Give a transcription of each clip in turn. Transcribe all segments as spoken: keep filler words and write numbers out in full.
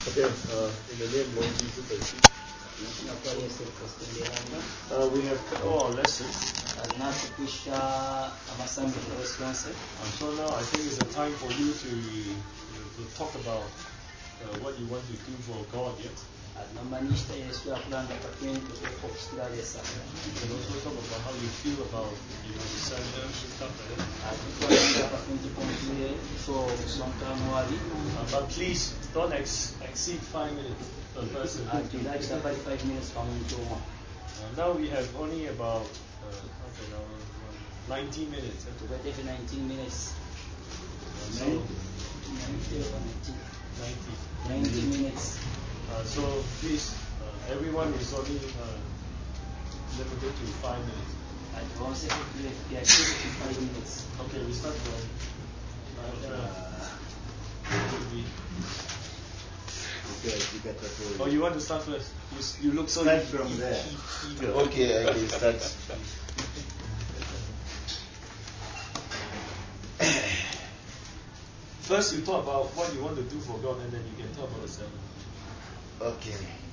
Okay, uh, in the name of Lord Jesus, I speak. Uh, we have all our lessons. And so now I think it's a time for you to, to talk about uh, what you want to do for God yet. You can also talk about how you feel about, you know, the sentence and stuff like that. Uh, but please don't ex- exceed five minutes per person. Uh, now we have only about uh, okay, now, nineteen minutes. nineteen minutes. So, ninety. ninety minutes. Uh, so please, uh, everyone is only uh, limited to five minutes. I want to say five minutes. Okay, we start from. Uh, oh, you want to start first? You, you look so. Start from there. Okay, I can start. First, you talk about what you want to do for God, and then you can talk about the sermon. Okay.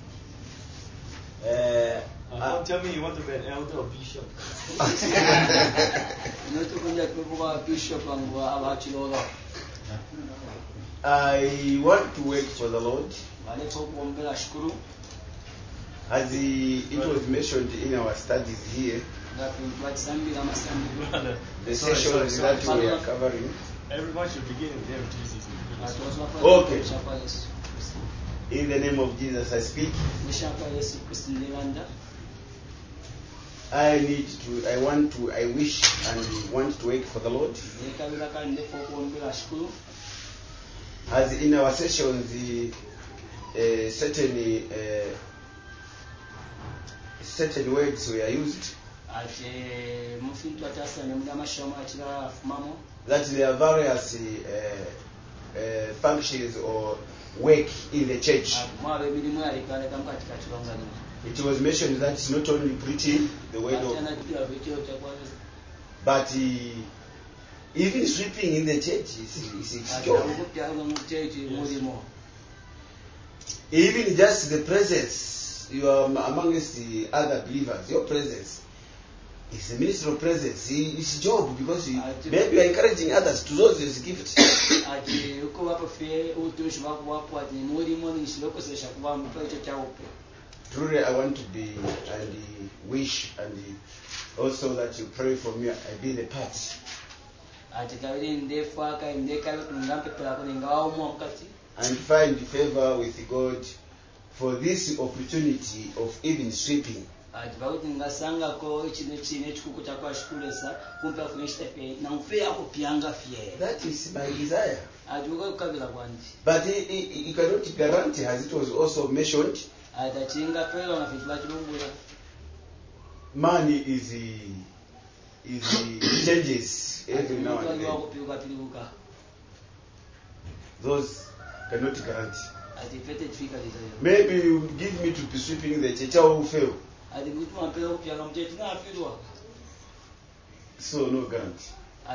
Uh, uh, don't uh, tell me you want to be an elder or bishop. I want to work for the Lord. As he, it was mentioned in our studies here, the sessions that we are covering. Everyone should begin in the name of Jesus. Okay. In the name of Jesus I speak. I need to, I want to, I wish and want to work for the Lord. As in our sessions, the, uh, certain, uh, certain words were used. That there are various uh, uh, functions or work in the church. It was mentioned that it's not only preaching the word of, but uh, even sweeping in the church is, is a job. Even just the presence, you are amongst the other believers, your presence. It's a ministry of presence. It's a job because you, maybe you are encouraging others to those his gift. Truly, I want to be and wish and also that you pray for me. I be the part. And find favor with God for this opportunity of even sweeping. That is my desire. But he, he, he cannot guarantee, as it was also mentioned, money is is changes every now and then. Those cannot guarantee. Maybe you give me to be sweeping the church, I will fail. So no guarantee.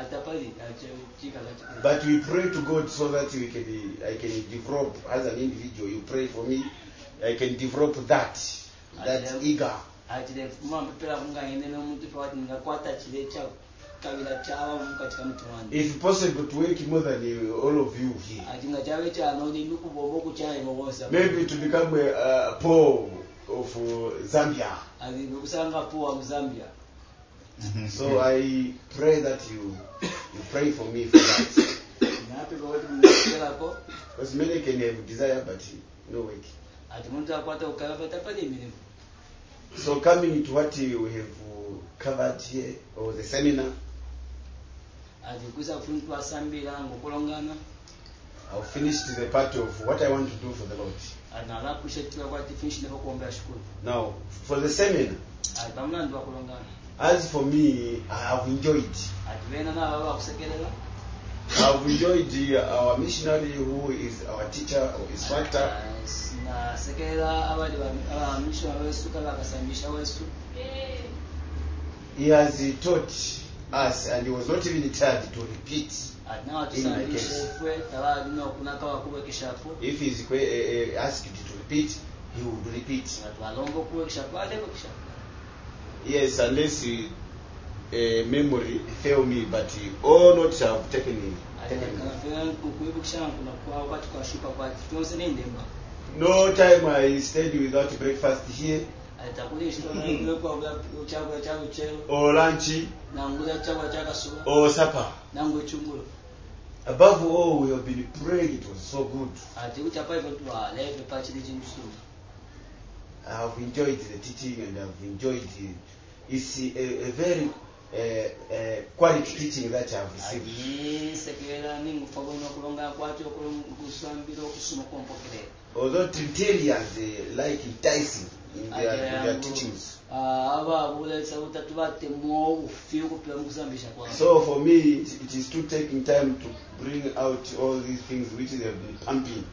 But we pray to God so that we can, I can develop as an individual. You pray for me, I can develop that, that eager. If possible, to work more than all of you here. Maybe to become a uh, Paul of uh, Zambia. Mm-hmm. So I pray that you you pray for me for that. Because many can have desire but no work. So coming to what we have covered here, or the seminar, I'll finish the part of what I want to do for the Lord. Now, for the seminar, as for me, I have enjoyed. I've enjoyed uh, our missionary who is our teacher or instructor. He has uh, taught us, and he was not even tired to repeat. In my case, if he's uh, uh, asked to repeat, he would repeat. Yes, unless he, uh, memory fail me, but he all not have taken it. No time I stayed without breakfast here, or lunch, or supper. Above all, we have been praying. It was so good. I have enjoyed the teaching, and I have enjoyed it. It's a, a very uh, uh, quality teaching that I have received. Although Trinitarians uh, like enticing in their, in their teachings. So for me, it, it is too taking time to bring out all these things which they have been pumping.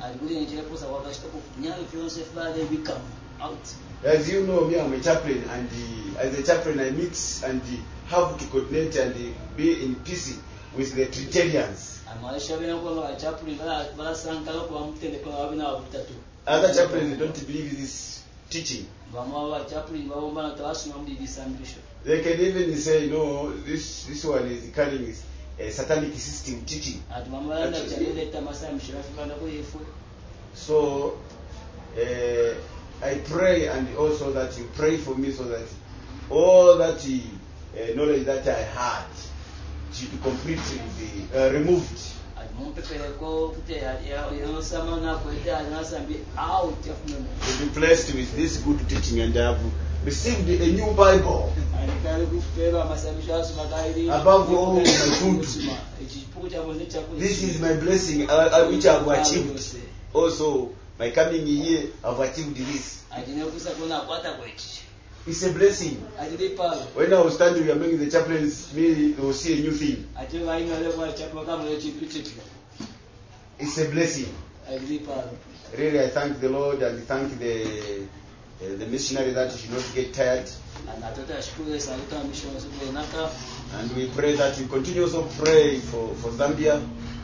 As you know, me, I'm a chaplain, and uh, as a chaplain, I mix and uh, have to coordinate and uh, be in peace with the Trinitarians. Other chaplains don't believe this teaching. They can even say, no, this this one is carrying a satanic system teaching. So, uh, I pray, and also that you pray for me, so that all that uh, knowledge that I had should completely be uh, removed. To be blessed with this good teaching, and I have received a new Bible. Above all, my food. This is my blessing, uh, which I have achieved. Also, by coming here, I have achieved this. It's a blessing. When I was standing among the chaplains, me, they will see a new thing. It's a blessing. Really, I thank the Lord, and thank the uh, the missionary that he should not get tired. And we pray that you continue also pray for, for Zambia.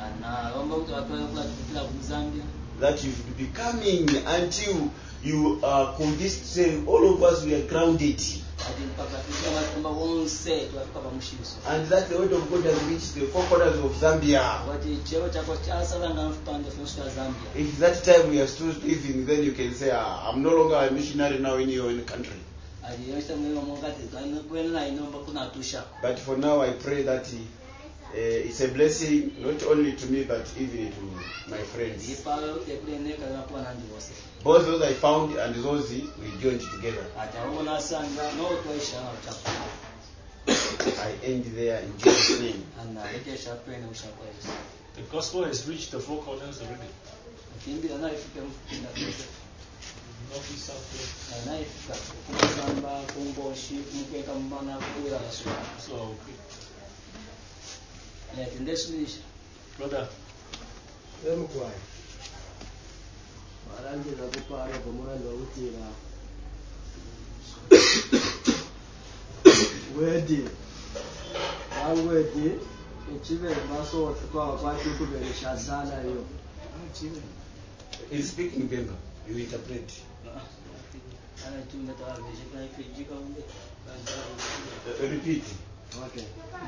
That you should be coming until you are convinced, say, all of us we are grounded. And that the word of God has reached the four corners of Zambia. If that time we are still living, then you can say, ah, I'm no longer a missionary now in your own country. But for now, I pray that uh, it's a blessing not only to me, but even to my friends. Both those I found and those we joined together. I end there in Jesus' name. The gospel has reached the four corners already. So, okay. Brother. Wedi wangwedi ichive baso tukwa kwati kuberesha sana yo. He's speaking Bemba. You interpret. Uh, repeat. Okay.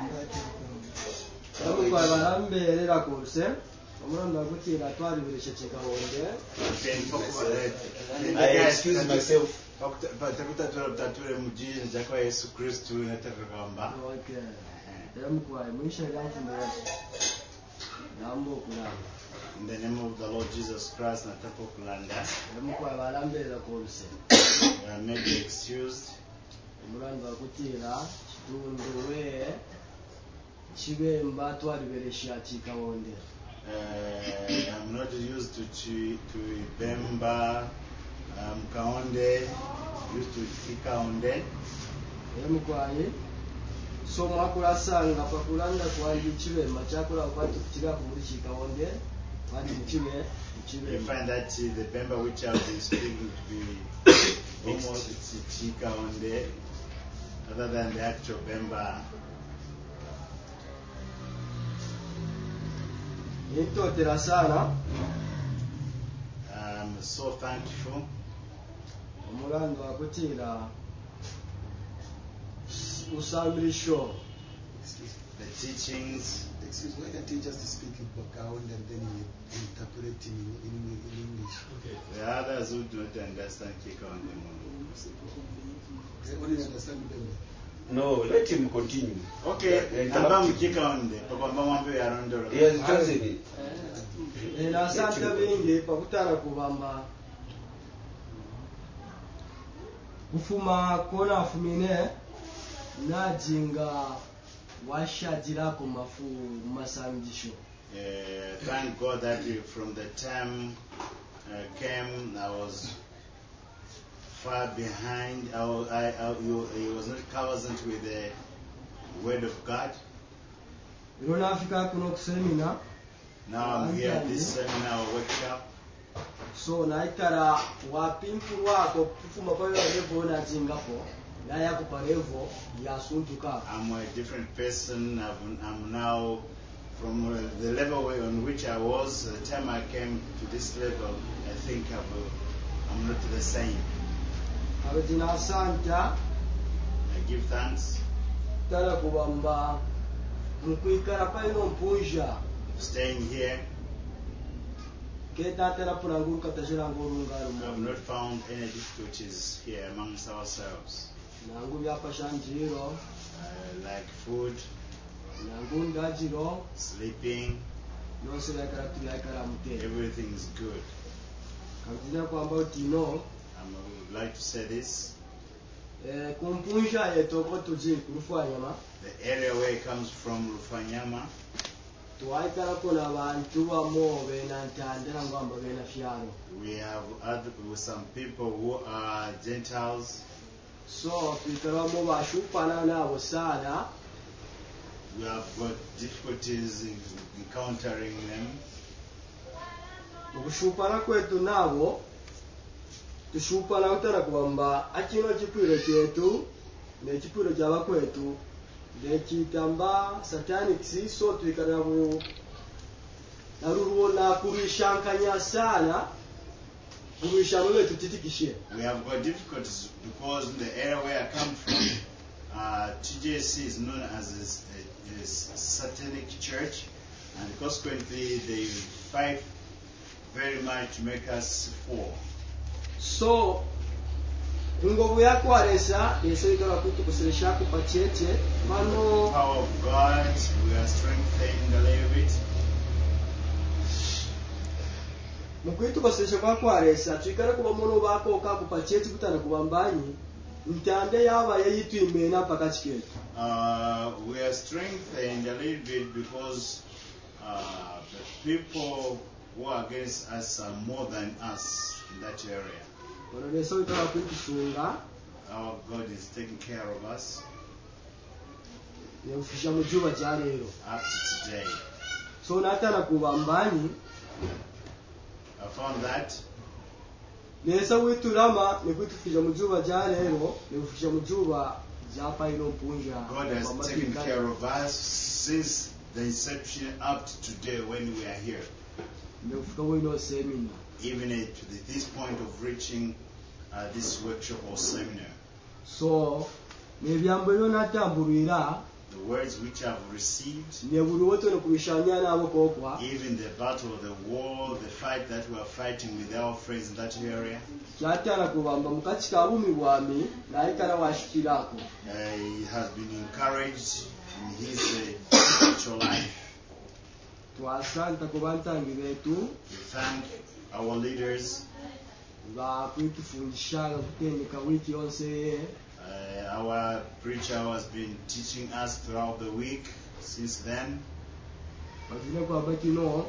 Tamu kwa baramberera kose. I excuse myself. Okay. In the name of the Lord Jesus Christ, Natapo Kulanda, we are made excused. Uh, I'm not used to chi, to Bemba, um, Kaonde, used to Ikaonde. So makula sanga pakulanda kwandi chiwe machakula kwati kuchira kumurishi Kaonde kwandi chiwe chiwe. You find that uh, the Bemba which I've been speaking to be almost Chikaonde, other than the actual Bemba nitotera sana I'm so thankful omulando akutira usamirisho the teachings. Excuse me, why can't you just speak in Bakaund and then you interpret in, in, in English? Okay. The others who do not understand Kikaonde. What do you understand them? No, let him continue. Okay, Yeah, amba mukikaonde papa mambo ya rondoro. He has chosen it. era asante bingi pakutara kubamba kufuma kona afumine najinga washajirako mafu masangisho. Uh, thank God that you, from the time uh, came, I was far behind. I, wa- I, I, you, I was not conversant with the Word of God. Ero nafika kuno kusemina Now I'm here at this seminar or workshop. so naitara wapimpu wako kufuma payo levo najingapo naya kuparevo yasuntuka. I'm a different person. I'm, I'm now from uh, the level where- on which I was. The time I came to this level, I think I'm, uh, I'm not the same. Abetina asanta I give thanks tara kubamba mukwikara paino mpunja for staying here. keta tera puranguruka tajira ngurungaro I have not found any difficulties here amongst ourselves, nangu byapashanjiro uh, like food, nangu ndajiro sleeping. nose yakara tuyakara mute Everything is good. kabitina kwamba utino Um, I would like to say this. eh kumpunja yetoko tuji kurufanyama The area where it comes from, Rufanyama, tuwaikara kona abantu bamo bena ntandera ngwamba bena fyaro we have other, with some people who are Gentiles. so twikara mo bashupana nabo sana We have got difficulties in encountering them. okushupana kwetu nabo tushupana utara kwamba akino chipwiro chetu nechipwiro chaba kwetu nechitamba satanics so twikara bu naruruona kurishankanya sana kurishano letu titikishe. We have got difficulties because in the area where I come from, uh, T J C is known as a, a, a satanic church, and consequently they fight very much to make us fall. So ngovu yako aresa yeso ikara kutu kusirisha kupachete mano Power of God, we are strengthened a little bit. mukwitu kusirisha kwako aresa twikara kuba mono bako ka kupachete kutana kubambanyi ntande yaba yeyitu imena paka chiketu. Uh, we are strengthened a little bit because uh, the people who are against us are more than us in that area. Ono leso ikara kutushunga Our God is taking care of us yofisha mujuba jalero. up to today. So natana kubambanyi I found that nesa witulama nekwitufisha mujuba jalero yofisha mujuba japa ino mpunja. God has taken care of us since the inception up to today when we are here, Ndofika wino semina. even at this point of reaching uh, this workshop or seminar. So nebyambo byo natambulira The words which I've received, nebuli wote no kubishanya nabo kokwa even the battle, the war, the fight that we are fighting with our friends in that area, kyatala kubamba mukati ka bumi bwami naikala washikirako. uh, he has been encouraged in his uh, spiritual life. Twasanta kubantangi betu We thank our leaders. bakwitufundisha kutendeka wiki yonse. Uh, our preacher has been teaching us throughout the week since then. Bazine kwamba kino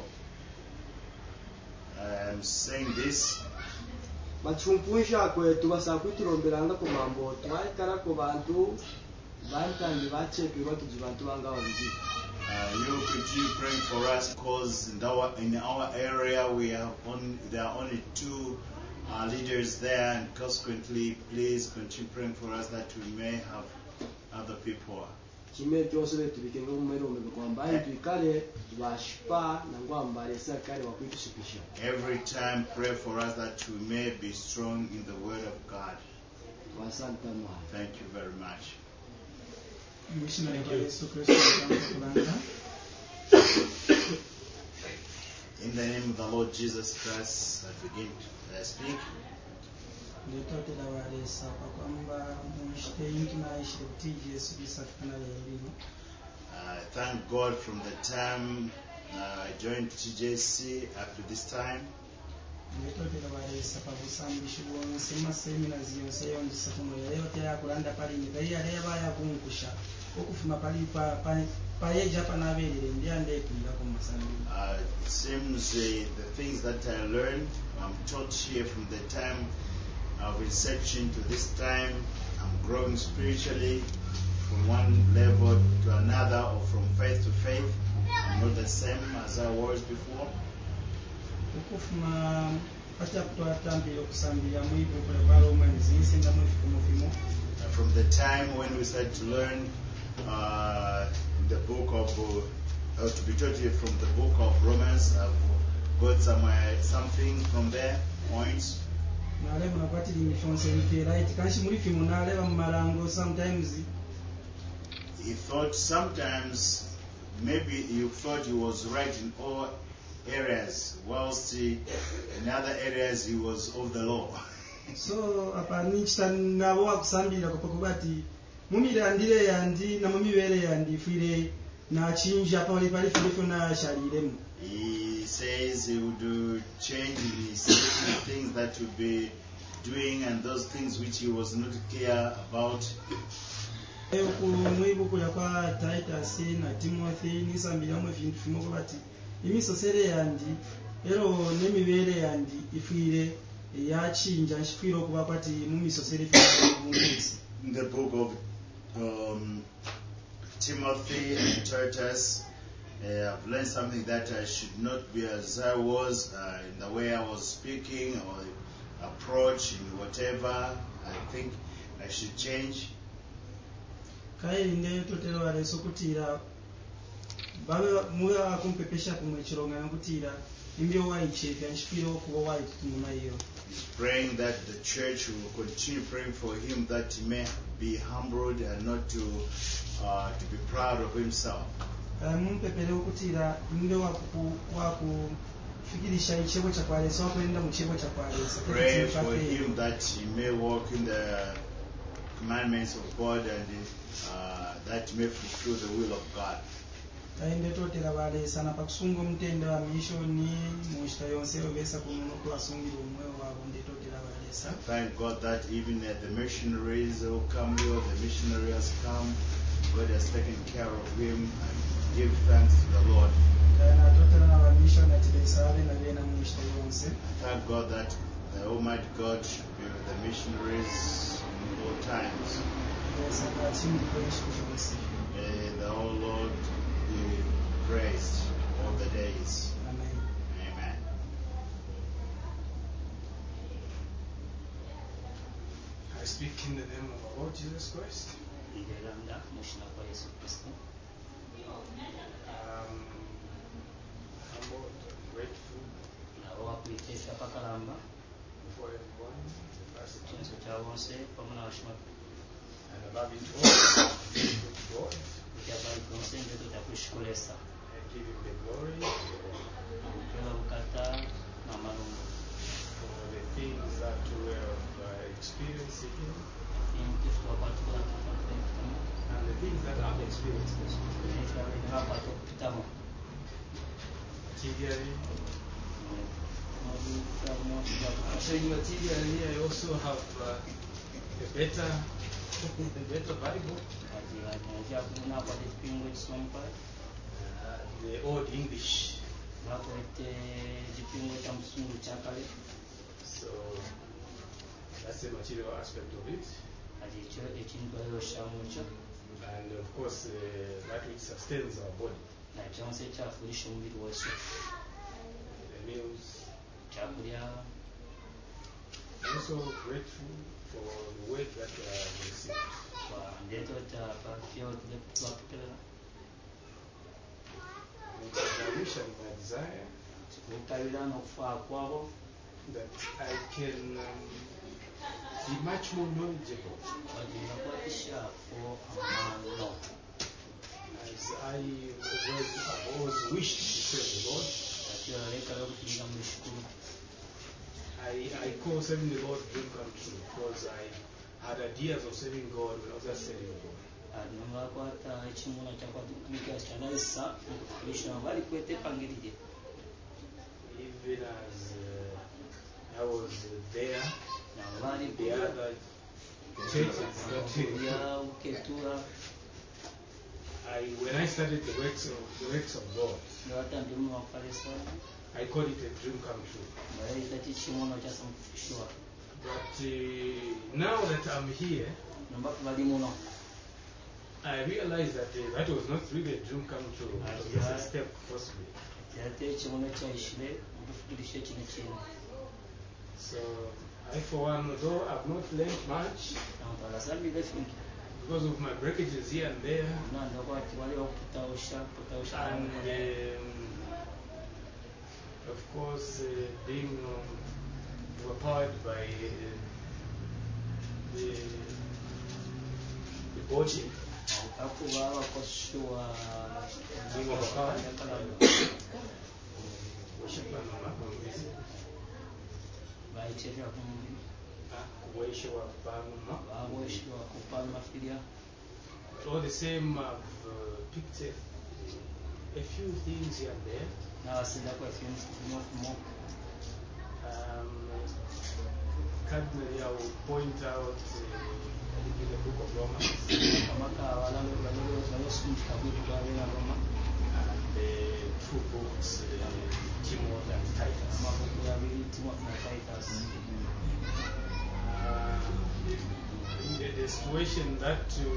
I'm saying this bachumpunsha kwetu basakwitulombelanga ku mambo twaikala ku bantu bantangi bachekebwa tuji bantu bangaho nji. uh, you continue praying for us because in our in our area we have only, there are only two uh, leaders there, and consequently please continue praying for us that we may have other people kimwe kyose betubike ng'omumero omebe kwambaye twikale bashipa nangwambale sa kale wakwitushikisha. Every time pray for us that we may be strong in the word of God. Wasante mwa. Thank you very much. In the name of the Lord Jesus Christ, I begin to uh, speak. Uh, thank God from the time uh, I joined T J C up to this time. Uh, it seems uh, the things that I learned, I'm taught here from the time of reception to this time, I'm growing spiritually from one level to another or from faith to faith. I'm not the same as I was before. Uh, from the time when we started to learn uh, the book of, uh, to be taught here from the book of Romans, I've got some, uh, something from there, points. He thought sometimes maybe you thought he was right in all areas, whilst he, in other areas he was of the law. So apanichita nabo wakusambira kopokubati mumirandire yandi na mumibere yandi fire na chinja pali pali fire na shaliremu. He says he would do change in certain things that would be doing and those things which he was not clear about. Mwibuku ya kwa Titus na Timothy nisambira mu vintu fimo bati imisosere yandi ero nemibere yandi ifire yachinja nshifiro kuba kwati mu misosere fimo mu mwezi. In the book of um, Timothy and Titus, uh, I've learned something that I should not be as I was uh, in the way I was speaking or approach in whatever. I think I should change. Kainde totero aleso kutira bawe muya akumpepesha kumwechironga nakutira imbyo waichefya nshifiro kuba waiti kumuna iyo. He's praying that the church will continue praying for him that he may be humbled and not to uh, to be proud of himself. Mumpepere okutira imbyo waku waku fikirisha ichebo cha kwaleso wakwenda mu chebo cha kwaleso. Pray for him that he may walk in the commandments of God and uh, that he may fulfill the will of God. Kainde totera bale sana pakusunga mtende wa mishoni mushita yonse obesa kuno kuasungira umwe wabo ndetotera bale sana. Thank God that even uh, the missionaries who come here, the missionary has come, God has taken care of him, and give thanks to the Lord. Kana totera na mission na tibesabe na bena mushita yonse. Thank God that the Almighty God should be with the missionaries in all times. May the whole Lord be praised all the days. Amen. Amen. I speak in the name of our Lord Jesus Christ. Um, humbled and grateful before everyone. And I love it all. God. I give him the glory for the things that we have uh, experienced in him and the things that I've experienced. Materially, showing materially, I also have uh, a better, a better Bible. Uh, the Old English. So that's the material aspect of it. And of course, uh, that which sustains our body. The meals. also grateful for the word that I have received. I wish and my desire that I can um, be much more knowledgeable as I always, I've always wished to serve the Lord. I, I call serving the Lord dream come true because I had ideas of serving God when I was just serving God. Even as uh, I was there, the other churches that I, when I started the works of the works of God, I call it a dream come true. But uh, now that I'm here, I realize that uh, that was not really a dream come true. It was just a step possibly. So I, for one, although I've not learned much because of my breakages here and there, and um, of course uh, being um, overpowered by uh, the, the body, being overpowered by worship but all the same, I've uh, picked a, a few things here and there. Um, cardinally, I will point out uh, in the book of Romans and the two books, uh, Timothy and Titus. Uh, the, the situation that uh,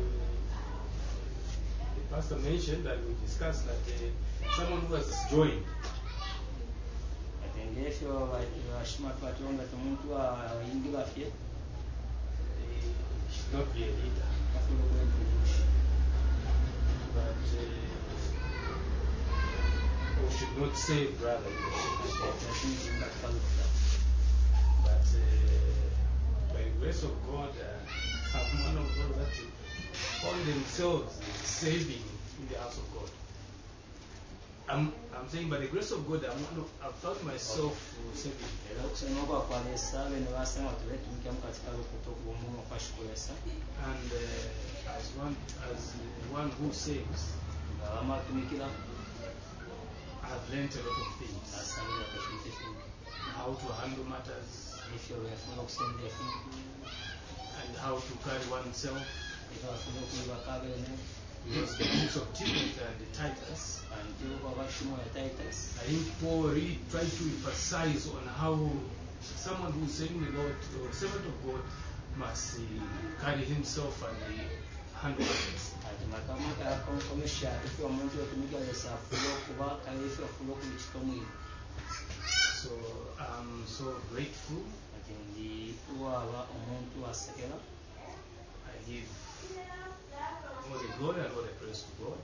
the pastor mentioned that we discussed that uh, someone who has joined uh, should not be a leader, but uh, or should not say brother in the church. But uh, by the grace of God, uh, I'm one of those that found themselves saving in the house of God. I'm, I'm saying by the grace of God, I'm one of, I've found myself saving. And uh, as one as one who saves, I've learned a lot of things. How to handle matters, and how to carry oneself. Because the books of Timothy and Titus, I think Paul really tried to emphasize on how someone who is serving the Lord or servant of God must uh, carry himself and uh, handle matters. So I'm so grateful. I give all the glory and all the praise to God.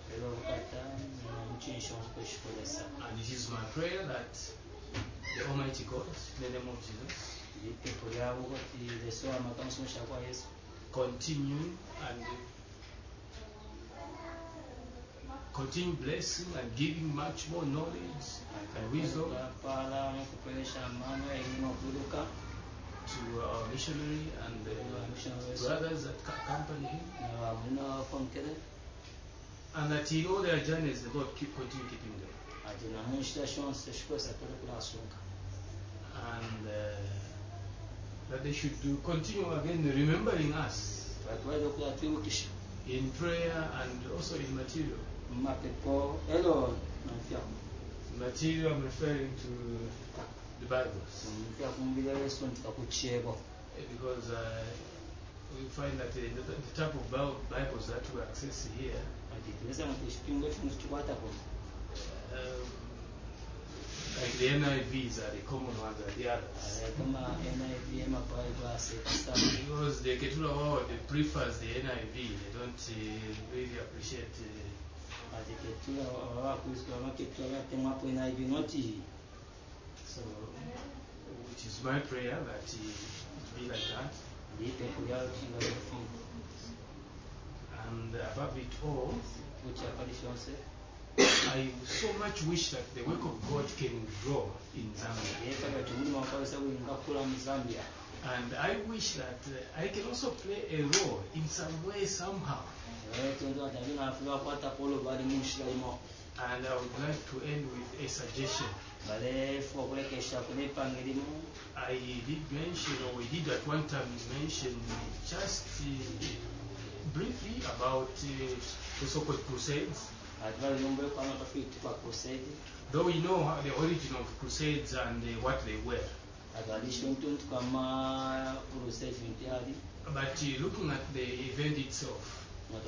And it is my prayer that the Almighty God, in the name of Jesus, continue and continue blessing and giving much more knowledge and wisdom to our missionary and the brothers that accompany him, and that in all their journeys the Lord keep continue keeping them, and uh, that they should do continue again remembering us in prayer and also in material. Material, I'm referring to the Bibles. Because uh, we find that uh, the, the type of Bibles that we access here, um, like the N I Vs are the common ones, are the others. Because the Ketula Wow, they prefers the N I V, they don't uh, really appreciate uh, so, which is my prayer that it be like that. And above it all, I so much wish that the work of God can grow in Zambia. And I wish that uh, I can also play a role in some way, somehow. And I would like to end with a suggestion. I did mention, or we did at one time mention just uh, briefly about uh, the so-called crusades. Though we know how the origin of crusades and uh, what they were. But uh, looking at the event itself,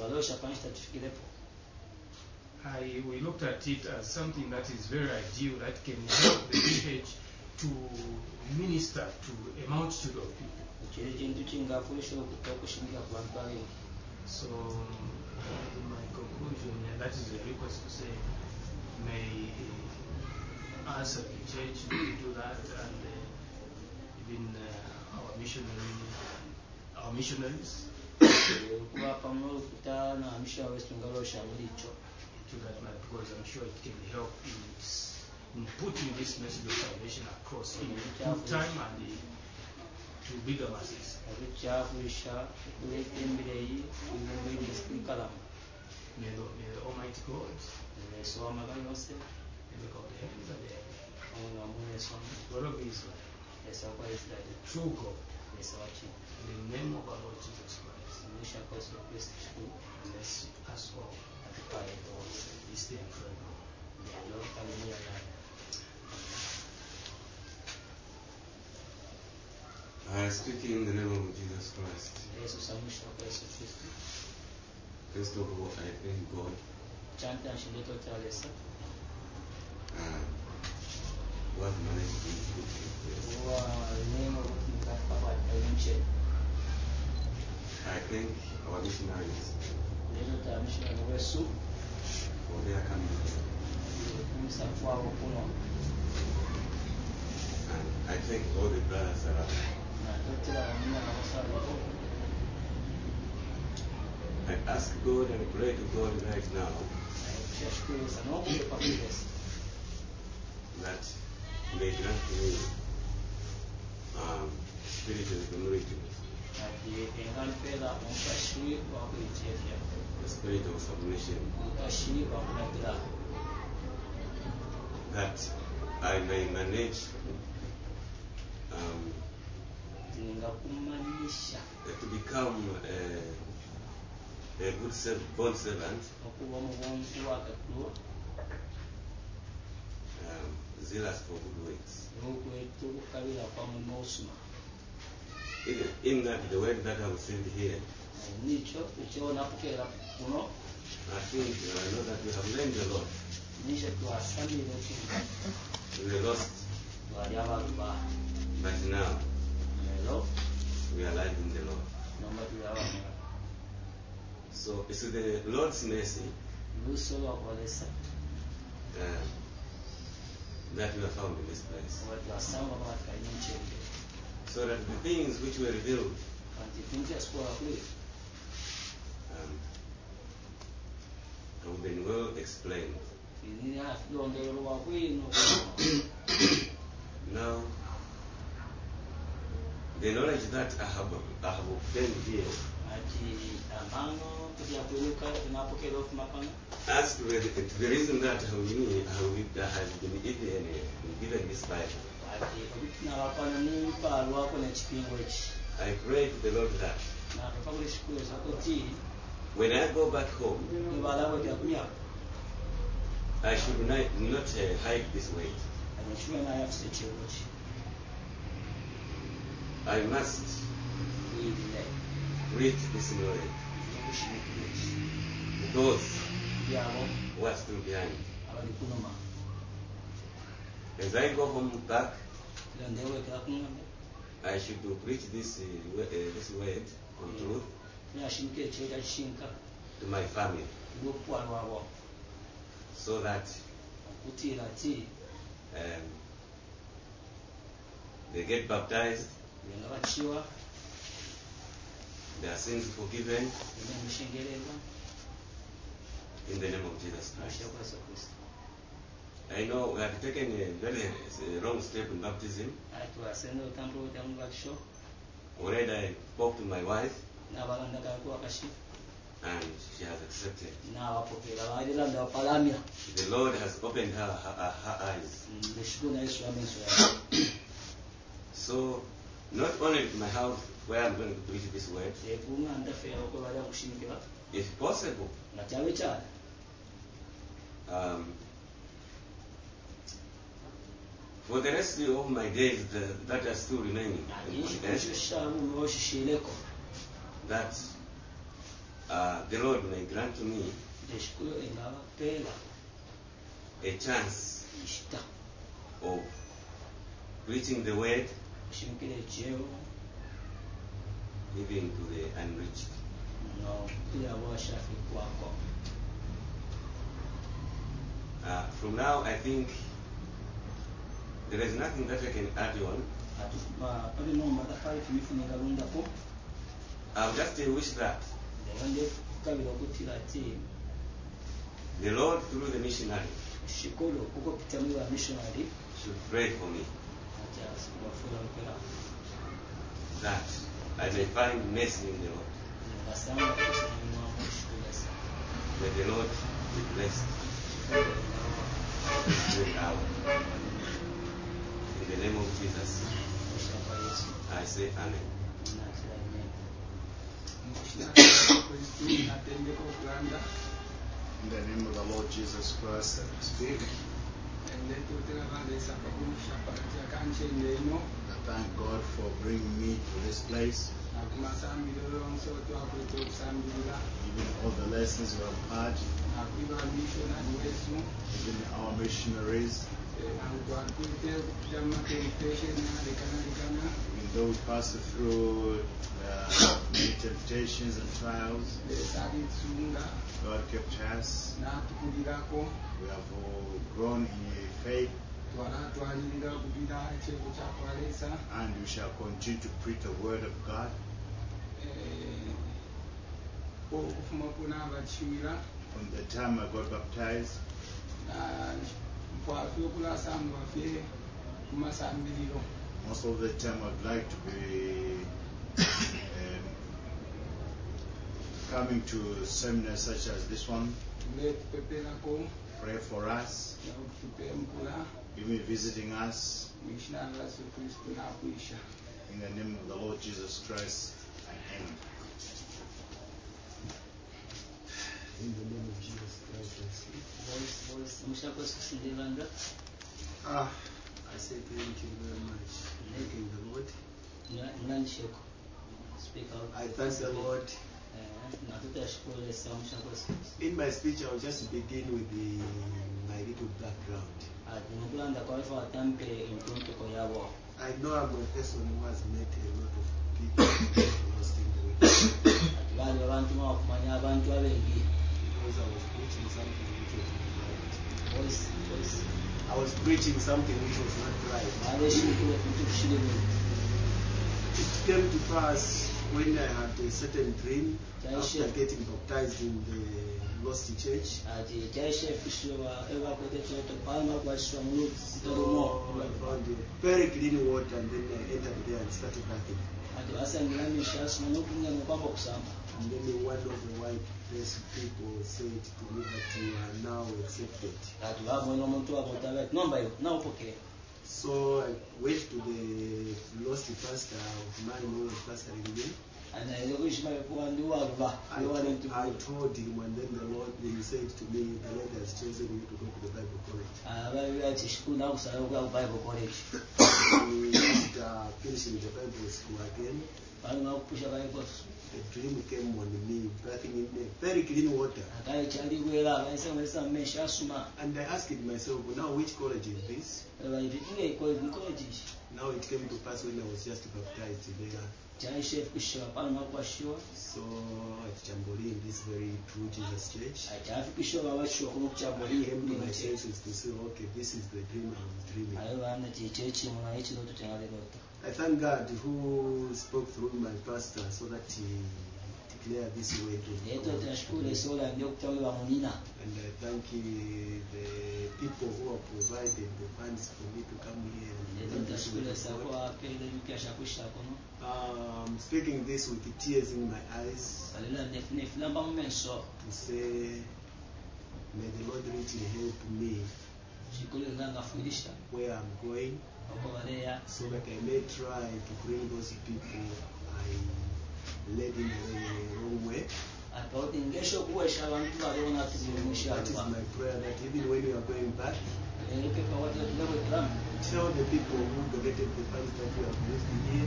I, we looked at it as something that is very ideal, that can help the church to minister to a multitude of people. So, in my conclusion, and that is a request to say, may us as the church do that, and uh, even uh, our missionary, our missionaries, to that man, because I'm sure it can help in, in putting this message of salvation across in good time and in, to bigger masses. May the, may the Almighty God, may the God of the heavens and the earth, God of Israel, true God, in the name of our Lord Jesus Christ, bless us all. This day and forever. I speak in the name of Jesus Christ. First of all, I thank God uh, who has managed to put this. I thank our missionaries for their coming here. And I thank all the brothers around. I ask God and pray to God right now that He may grant me um, spiritual humility, the spirit of submission, that I may manage um, to become a, a good serv- bond servant, um, zealous for good works. In, in that the word that I was saying here, I think uh, I know that we have learned a lot. We were lost, but now we are alive in the Lord. So it's the Lord's mercy uh, that we are found in this place. So that the things which were revealed um, have been well explained. Now, the knowledge that I have, I have obtained here, as to the, the reason that how me, how I have been given, given this Bible, I pray to the Lord that when I go back home, I should not, not uh, hide this weight. I must read this knowledge. Those who are still behind. As I go home back, I I should preach this uh, wo- uh, this word of truth Nashinke cheta chinka to my family, lopwa lwabo so that kutira ti um, they get baptized, nga bachiwa their sins forgiven nga mushengererwa in the name of Jesus Christ. ashira kwa Yesu Kristo. I know we have taken a very uh, wrong step in baptism. ati wasende otambula utamu bakisho Already I spoke to my wife n'abalanda ko akashi and she has accepted. n'abapokera baliranda bapalamya The Lord has opened her, her, her eyes. ndeshukuru na Yesu ameso ya So, not only in my house where I'm going to preach this word, ekunga ndafera ko bali kushimikira if possible, na cyawe cyane um, for the rest of my days the, that are still remaining in nyinshi earth, kushishamu mwoshishileko that uh, the Lord may grant to me ndeshukuru engabapera a chance ishita of preaching the word kushimikira ejeo even to the unreached. no pia washafi kwako. Uh, from now, I think there is nothing that I can add on. atufuma pali no matafari tumifunika lundako I'll just uh, wish that ndewande kabira kutira ati the Lord, through the missionary, shikolo kuko pitamula missionary should pray for me ati asibafura mpera that I may find mercy in the Lord. ngasanga kusimama mushukuru sana May the Lord be blessed this hour. In the name of Jesus, I say Amen. In the name of the Lord Jesus Christ, I speak. I thank God for bringing me to this place. Even all the lessons we have had, even our missionaries, even though we passed through uh, many temptations and trials, God kept us. We have all grown in faith, and we shall continue to preach the word of God. From the time I got baptized, most of the time I'd like to be um, coming to seminars such as this one, pray for us, even visiting us. In the name of the Lord Jesus Christ, I am. In the name of Jesus Christ, I speak. voice voice mushako sindilanda Ah, I say thank you very much. Thanking the Lord. mnanisheko speak out I thank the Lord. eh na tutashukuru Yesu mushako In my speech, I will just begin with the, my little background. ati nukulanda kwa hivyo atampe intuntiko yabo I know I'm a person who has met a lot of people lost in the way. ati bali abantu bakumanya abantu abengi Because I was preaching something which was not right. voice voice I was preaching something which was not right. maleshimikire kutushirimo It came to pass when I had a certain dream Taishe. after getting baptized in the Lost Church. ati taishe fishwa ewa kote toto palma kwa shwa mu So toromo I found a very clean water and then I entered there and started bathing. ati basangiranye shasu nokunya mupambo kusamba And then one of the white dressed people said to me that you are now accepted. ati babona omuntu abotaba ati nomba yo na upokere So I went to the lost pastor of mine who was pastoring me. anaile kushima kwa ndi wava I, wale to- I told him, and then the Lord he said to me, the Lord has chosen you to go to the Bible college. ababi ati shikuna kusala kwa Bible college We after finishing the Bible school again, bali ngakupusha Bible a dream came on me, bathing in the very clean water. akaye chali kwela abaisa mwesa mesha suma And I asked myself, now which college is this? bali tinge ko college Now it came to pass when I was just baptized there. Chaishe kushwa pale na kwa shwa. So at Chamboli in this very true Jesus church. Achafi kushwa baba shwa kuno Chamboli came to my senses to say, okay, this is the dream I was dreaming. Ayo bana chichechi mwana hichi ndo tutengale ndoto. I thank God who spoke through my pastor so that he declared this way to me. Eto tunashukuru sola ndio kutawi wa munina. And I thank uh, the people who have provided the funds for me to come here. Um, speaking this with the tears in my eyes, to say, may the Lord richly help me where I'm going, so that I may try to bring those people I led in the wrong way. That is my prayer, that even when you are going back, tell the people who donated the funds that you have used here,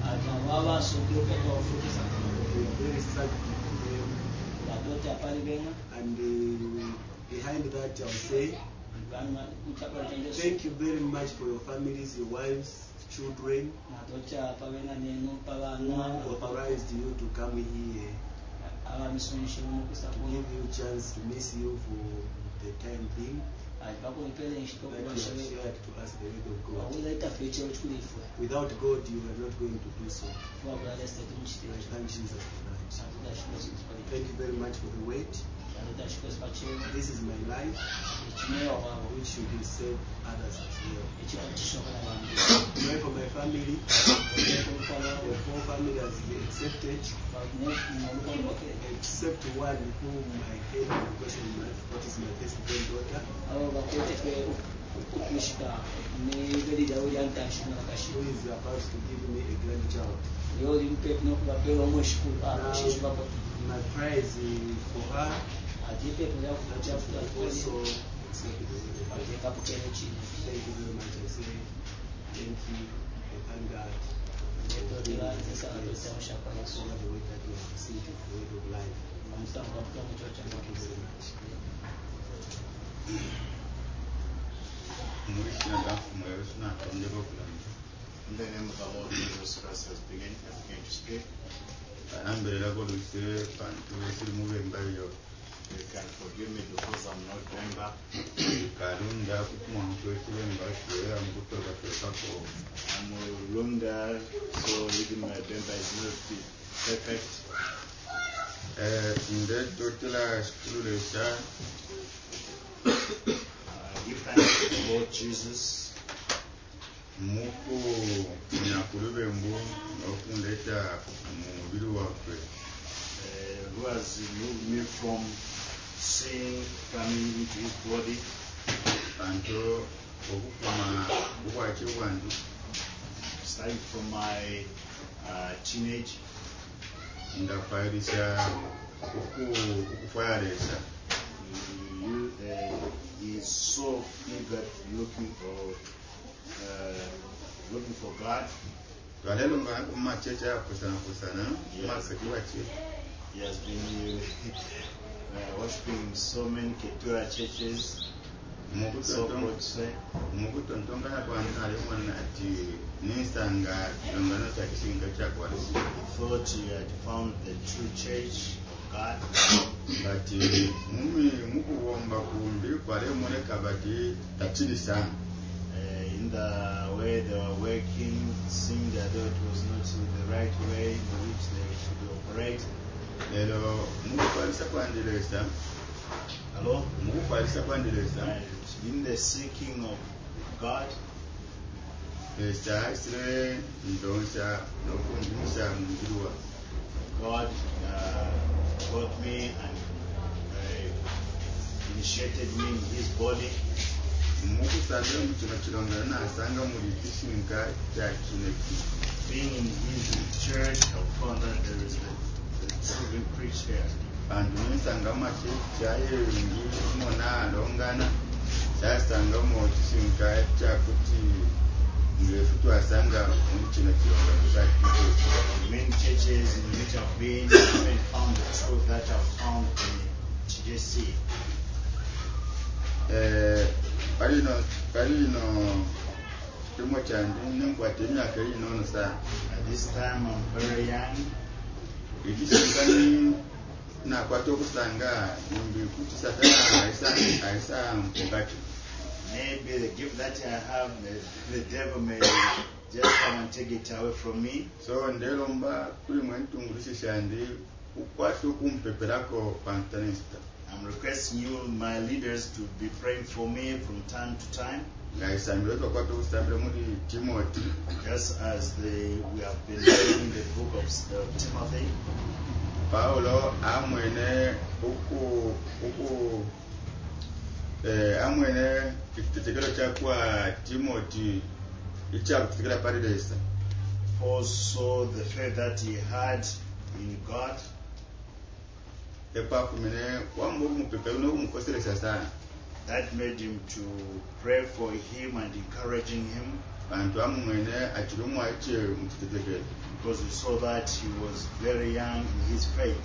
we are very thankful to them. And uh, behind that I'll say, thank you very much for your families, your wives, children, who authorized you to come here. Give you a chance to miss you for the time being. That you have shared to us the word of God. Without God, you are not going to do so. I thank Jesus for that. Thank you very much for the word. This is my life, which should save others as well. Pray for my family. The whole family has been accepted, except one whom I hate because of my, what is my first granddaughter. Who is about to give me a grandchild. Now, my prayer is for her. Also, accept the word. Thank you very much. I say thank you. I thank God. For the way that you have received the word of life. Thank you very much. In the name of the Lord Jesus Christ has begun, has begun to speak. You can forgive me because I'm not going back. I'm no longer, so even my Bemba is not perfect. Uh, give thanks to the Lord Jesus. Uh, who has removed me from sin coming into his body. Starting from my uh, teenage. You, uh, he is so eager looking for uh, looking for God. He has been uh, worshiping so many Ketura churches. So God say. He thought he had found the true church of God. But uh, in the way they were working, it seemed that it was not the right way in which they should operate. Hello, Hello? And in the seeking of God, God uh, got me and uh, initiated me in his body. Being in his church, I found that there is a, a true preach here. And many churches in which I've been, I haven't found the truth that I've found in T J C. chimo chandi nimkwate emyaka eyinono sana. At this time I'm very young. Ekisingani nakwata okusanga kuti Satana aisa aisa mpogati. Maybe the gift that I have, the, the devil may just come and take it away from me. So ndelomba kuli mwentungulisi shandi ukwati okumpeperako pantanista. I'm requesting you, my leaders, to be praying for me from time to time. Just as the, we have been reading the book of uh, Timothy. Paulo amwene uku uku eh amwene kitekelo chakwa Timothy ichaku kitekela paradise. Also the faith that he had in God. That made him to pray for him and encouraging him. Because we saw that he was very young in his faith.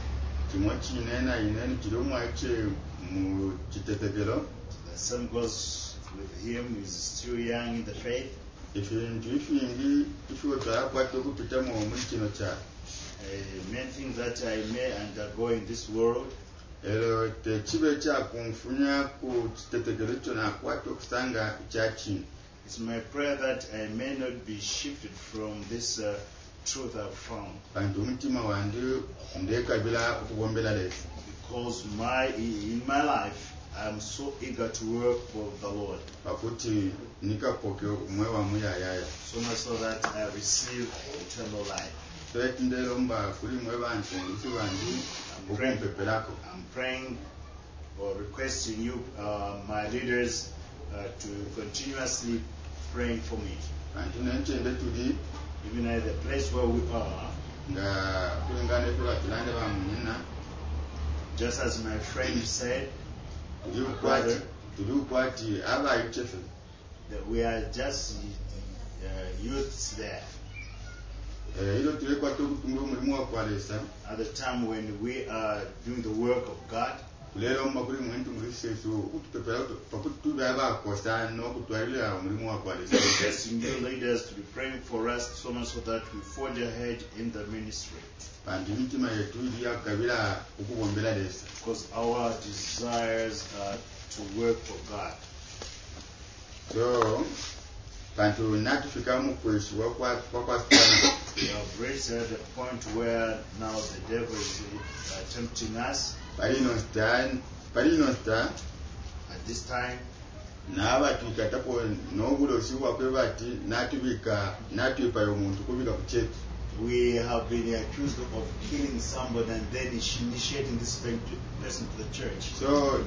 The same goes with him, he's still young in the faith. If you if you if you Uh, many things that I may undergo in this world. It's my prayer that I may not be shifted from this uh, truth I've found. Because my in my life I'm so eager to work for the Lord. So much so that I receive eternal life. I'm praying, I'm praying or requesting you, uh, my leaders, uh, to continuously praying for me. Even at the place where we are, just as my friend said, brother, that we are just uh, youths there. At the time when we are doing the work of God, requesting you leaders to be praying for us so much so that we forge ahead in the ministry. Because our desires are to work for God. So, we have reached at the point where now the devil is uh, tempting us. At this time, we have been accused of killing somebody and then initiating this person to the church. So,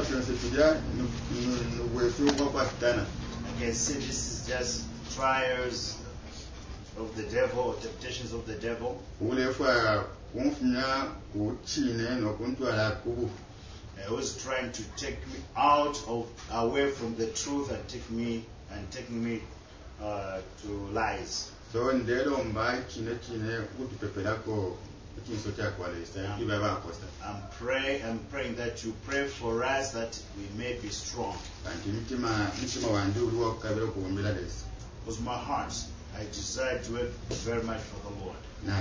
I can say this is just trials of the devil or temptations of the devil. I was trying to take me out of away from the truth and take me and taking me uh, to lies. So I'm praying I'm praying that you pray for us that we may be strong. Because my heart, I desire to work very much for the Lord.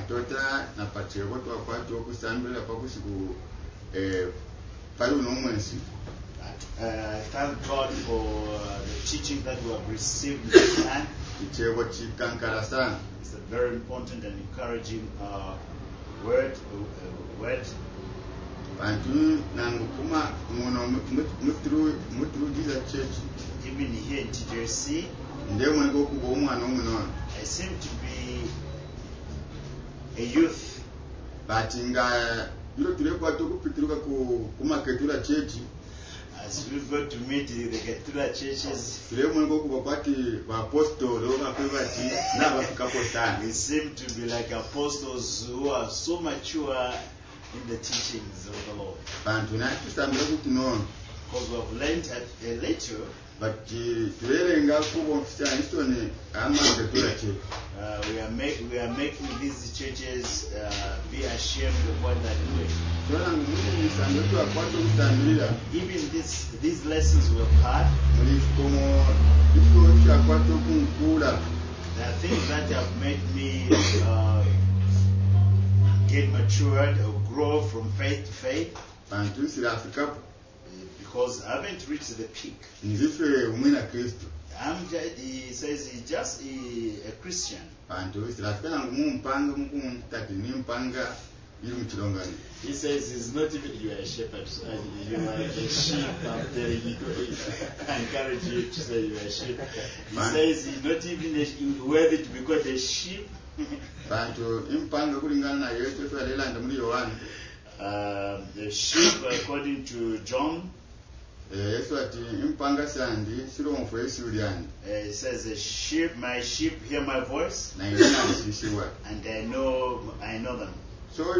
Uh, I thank God for uh, the teaching that we have received in this time. It's a very important and encouraging uh, word. Uh, word. Even here in T J C, I seem to be a youth. As we go to meet the Ketura churches, we seem to be like apostles who are so mature in the teachings of the Lord. Because we have learned a little but tuerenga kubo mfisanisto ni amanga tulache. Uh, we are make, we are making these churches uh, be ashamed of what they're doing. Even this, these lessons were hard. There are things that have made me uh, get matured or grow from faith to faith. Because I haven't reached the peak. I'm just, he says he's just a, a Christian. He says he's not even you are a shepherd. You are a sheep. I'm telling you. I encourage you to say you are a sheep. He says he's not even a, worthy to be called a sheep. uh, the sheep, according to John. Uh, it says, a sheep, my sheep hear my voice, and I know, I know them. So,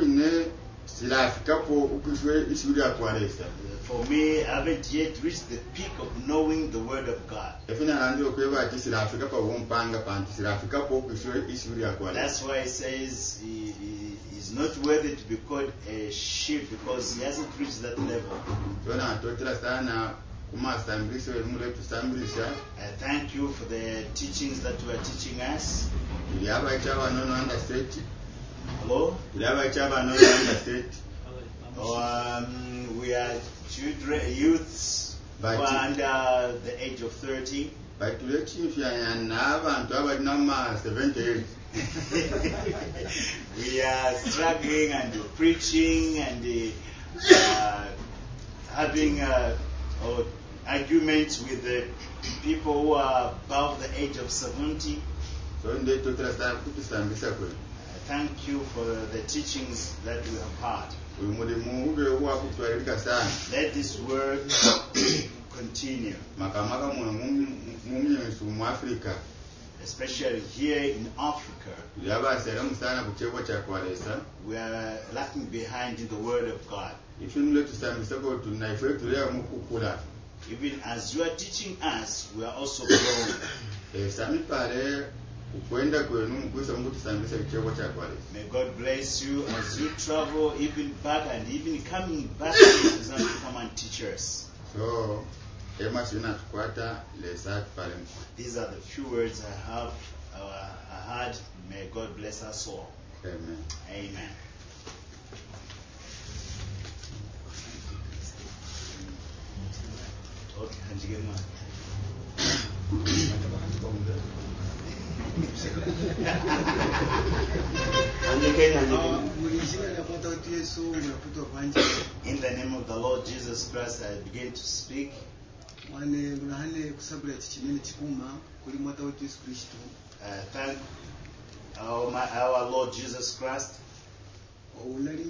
for me, I haven't yet reached the peak of knowing the word of God. That's why it says he, he, he's not worthy to be called a sheep because he hasn't reached that level. I thank you for the teachings that you are teaching us. Hello? Um, we are children, youths who are under the age of thirty. We are struggling and preaching and uh, having uh, uh, arguments with the people who are above the age of seventy. Thank you for the teachings that we have had. Let this word continue. Especially here in Africa. We are lacking behind in the word of God. Even as you are teaching us, we are also growing. May God bless you as you travel even back and even coming back to come and teach us. So, these are the few words I have uh, I had. May God bless us all. Amen. Amen. Okay, and you get one. In the name of the Lord Jesus Christ, I begin to speak. Uh, thank our, my, our Lord Jesus Christ. Uh,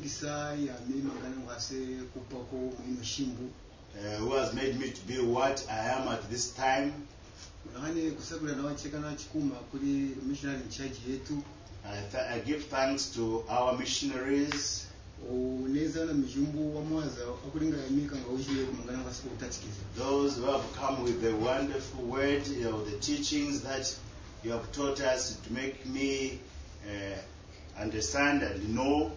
who has made me to be what I am at this time. I, th- I give thanks to our missionaries. Those who have come with the wonderful word, you know, the teachings that you have taught us to make me uh, understand and know.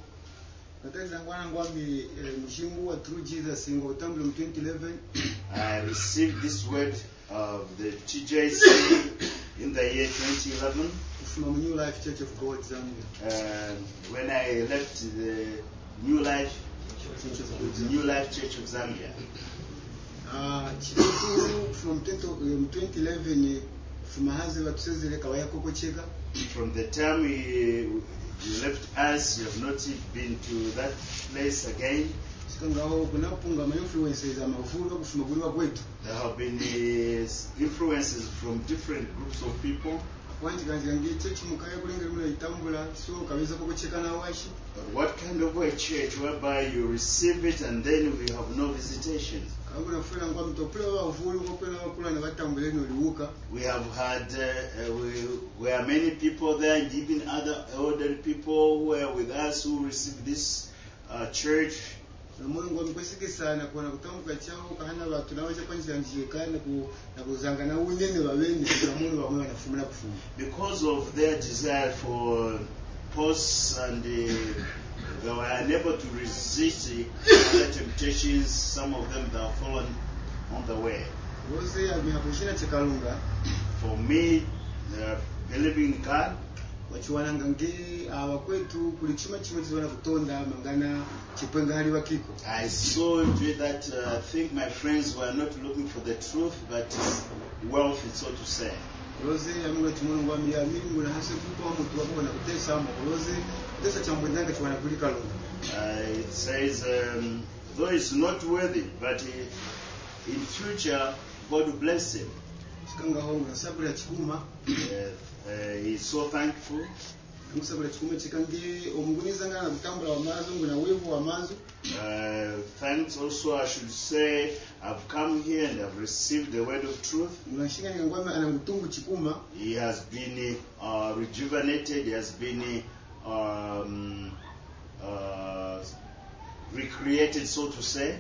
I received this word of the T J C in the year twenty eleven. From New Life Church of God, Zambia. Uh, when I left the New Life, the New Life Church of Zambia. Uh, from twenty eleven, from the time we, you left us, you have not been to that place again. There have been uh, influences from different groups of people. But what kind of a church whereby you receive it and then we have no visitation? We have had, uh, uh, we, we are many people there and even other elderly people who are with us who receive this uh, church. Mungu amkwesikisana kuona kutambuka chao kahana watu na wacha kwanza njikana ku na kuzanga na unene wabeni na Mungu wamwe wanafumula kufunga. Because of their desire for posts and uh, they were unable to resist the temptations. Some of them that have fallen on the way. Wose amehapushina chikalunga. For me, uh, believing in God. Wachiwananga nge awakwetu kulichuma chimwe chiwana kutonda mangana chipwenga hali wakiko. I saw into that uh, I think my friends were not looking for the truth but wealth, so to say. Roze yamunga chimungu amia mingu na hasa kupo wa mtu wako na kutesa amo. Roze kutesa chambwendanga chiwana kulika lunga. Uh, it says, um, though it's not worthy, but uh, in future God will bless him. Chikanga hongu na sabu ya chikuma. Uh, he's so thankful. Uh, thanks also, I should say, I've come here and I've received the word of truth. He has been uh, rejuvenated, he has been um, uh, recreated, so to say.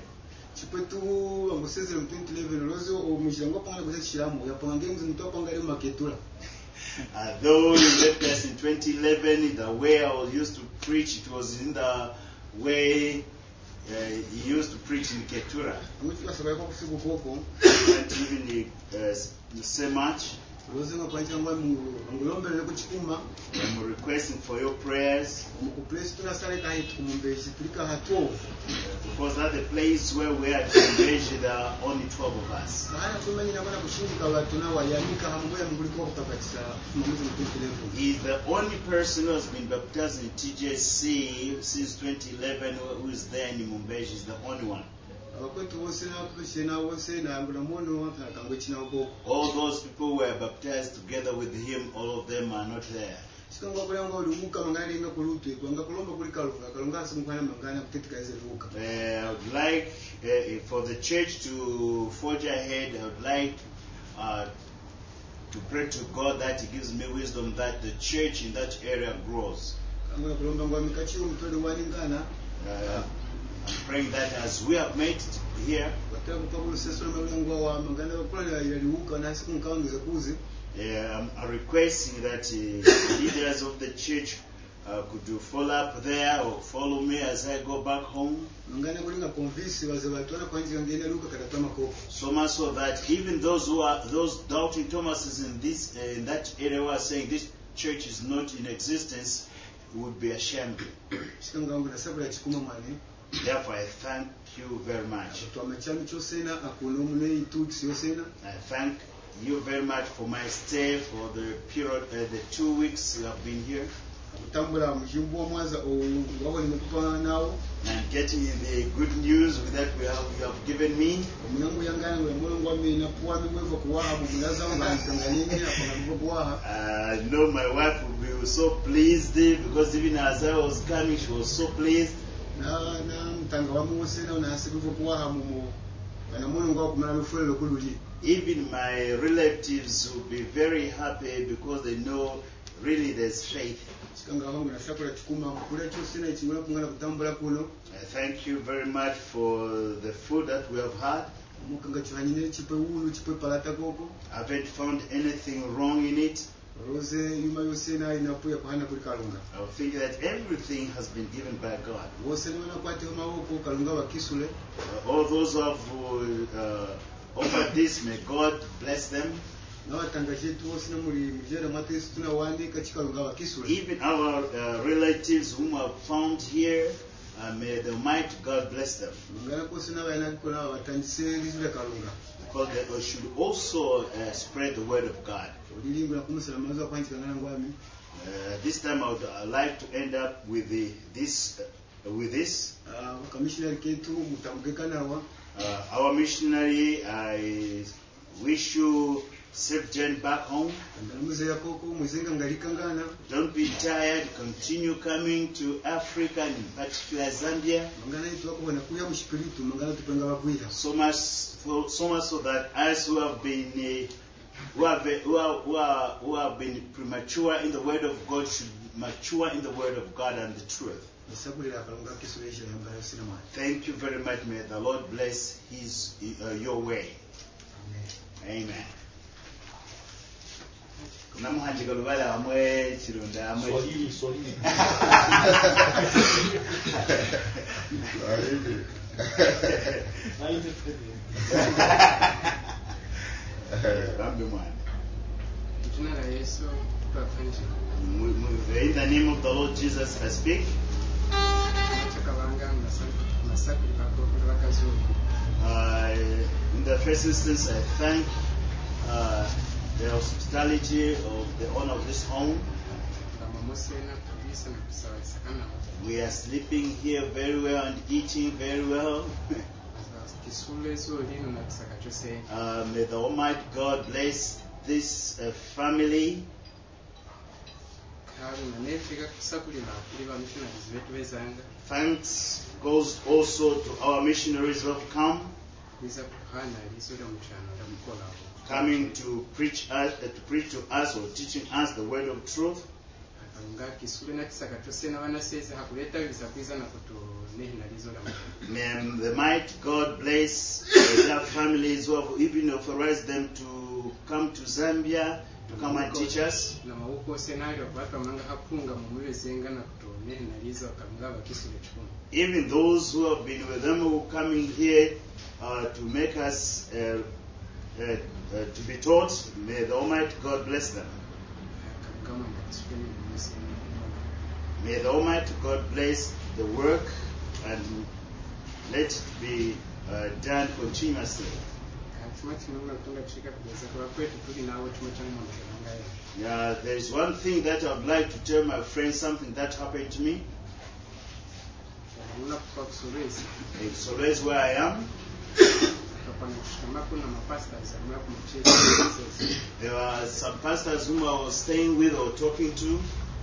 Uh, though in that place in twenty eleven, the way I was used to preach, it was in the way uh, he used to preach in Ketura. I can't even uh, say much. I'm requesting for your prayers. Because at the place where we are engaged, there are only twelve of us. He's the only person who has been baptized in T J C since twenty eleven who is there in Mumbai. He's the only one. All those people who were baptized together with him, all of them are not there. Uh, I would like uh, for the church to forge ahead. I would like uh, to pray to God that He gives me wisdom that the church in that area grows. Uh, I'm praying that as we have made it here, uh, I'm, I'm requesting that uh, leaders of the church uh, could do follow up there or follow me as I go back home. So much so that even those who are those doubting Thomases in this uh, in that area who are saying this church is not in existence would be ashamed. Therefore, I thank you very much. I thank you very much for my stay for the period, uh, the two weeks you have been here. And getting the good news that we have, you have given me. I know my wife will be so pleased because even as I was coming, she was so pleased. Even my relatives will be very happy because they know really there's faith. I thank you very much for the food that we have had. I haven't found anything wrong in it. I think that everything has been given by God. Uh, all those who have uh, offered this, may God bless them. Even our uh, relatives whom I have found here, uh, may the Almighty God bless them. Because they should also uh, spread the word of God. Uh, this time I would uh, like to end up with the, this. Uh, with this. Uh, our missionary, I wish you safe journey back home. Don't be tired. Continue coming to Africa, and in particular Zambia. So much, so, so much so that us who have been, uh, who have, who are, who are, who have been premature in the Word of God should mature in the word of God and the truth. Thank you very much. May the Lord bless his uh, your way. Amen. Namuhanjika lubala amwe chirunda amwe Swahili Swahili. In the name of the Lord Jesus I speak. Uh, in the first instance, I thank uh, the hospitality of the owner of this home. We are sleeping here very well and eating very well. uh, may the Almighty God bless this uh, family. Thanks goes also to our missionaries who have come, coming to preach us, uh, to preach to us or teaching us the word of truth. May the mighty God bless uh, their families who have even authorized them to come to Zambia to come and teach us. Even those who have been with them who are coming here uh, to make us uh, uh, uh, to be taught, may the Almighty God bless them. May the Almighty God bless the work and let it be uh, done continuously. Yeah, there is one thing that I would like to tell my friends, something that happened to me. It's always where I am. There were some pastors whom I was staying with or talking to.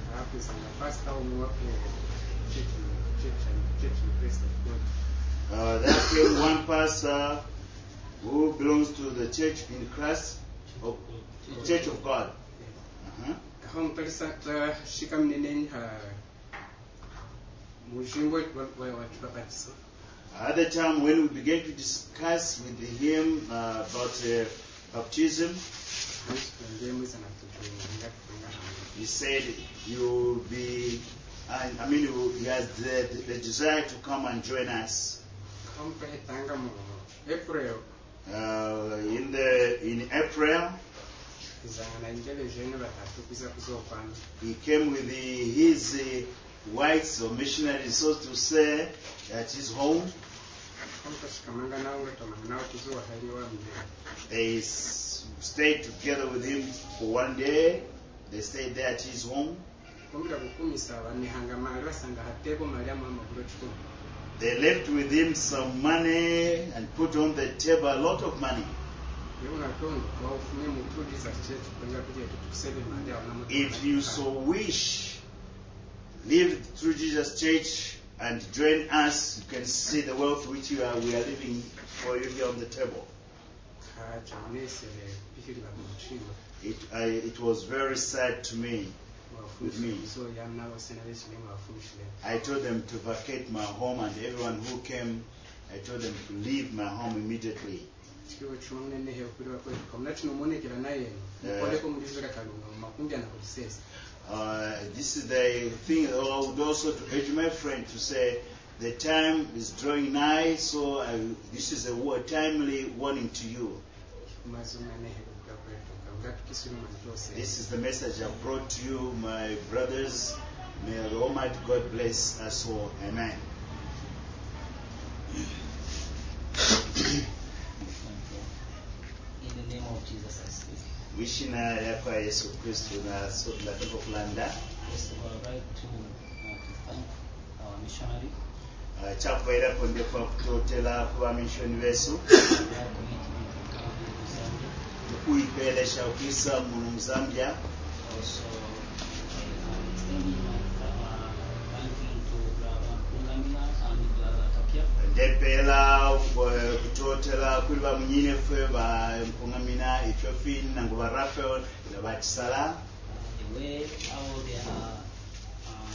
Uh, there came one pastor who belongs to the church in Christ, of Church of God. Uh-huh. At the time when we began to discuss with him uh, about uh, baptism, he said you'll be, I, I mean, he has the, the desire to come and join us. Uh, in the in April, he came with the, his uh, whites or missionaries, so to say, at his home. They stayed together with him for one day. They stayed there at his home. They left with him some money and put on the table a lot of money. If you so wish, live through Jesus Church and join us, you can see the wealth which you are, we are living for you here on the table. It, I, it was very sad to me, with me. I told them to vacate my home, and everyone who came, I told them to leave my home immediately. Uh, uh, this is the thing I would also to urge my friend to say the time is drawing nigh, so I, this is a timely warning to you. This is the message I brought to you, my brothers. May the Almighty God bless us all. Amen. In the name of Jesus I speak. Wishina yakwa Yesu Kristo na sote la toko kulanda. Yes, we are right to, uh, to thank our missionary. Chakwa ila konde kwa kutotela kwa mission wesu. Kuipelesha ukisa mu Zambia. Also, uh, extending my uh, thanking to Brother Kungamina and Brother Tapia. Ndepela kutotela kuli ba munyine fwe ba Kungamina, Ethiopian, and Rafael na Batisala. The way how they are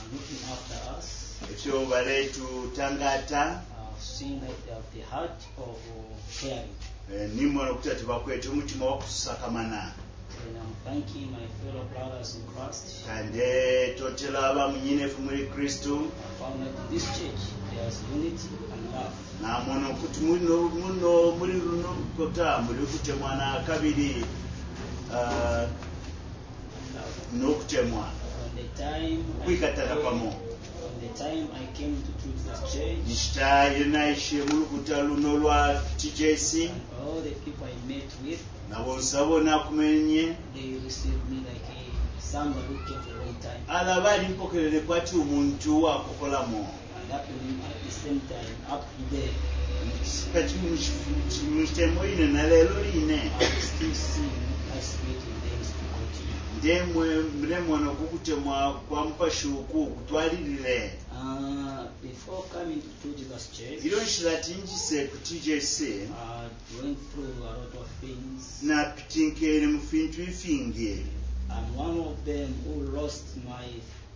looking after us. ekyo baletu tangata I've seen that they have the heart of caring. eh, nimona okuta tebakweta omutima wakusakamana And I'm thanking my fellow brothers in Christ. kandi totera abamunyinefu muri kristu I found that in this church there's unity and love. namona okuti muno muno muri runo kota muri kutemwana kabiri ah, n'okutemwa From the time I kwikatana kwamo from the time I came to Truth Church, nishitaye naishe mu lukuta luno lwa T J C and all the people I met with, nabonsabo nakumenye they received me like a somebody who came for a long time. alaba ali mpokerere kwati omuntu wakukolamo And happening at the same time, up to there, kati mukitemo ine nalelo line I still see isolating things to continue. ndemwe mremwana okukutemwa kwampashuku kutwalirire Uh, before coming to Jesus Church, iro nshira tinjise ku T J C I went through a lot of things, napitinkere mu fintu ifingi and one of them who lost my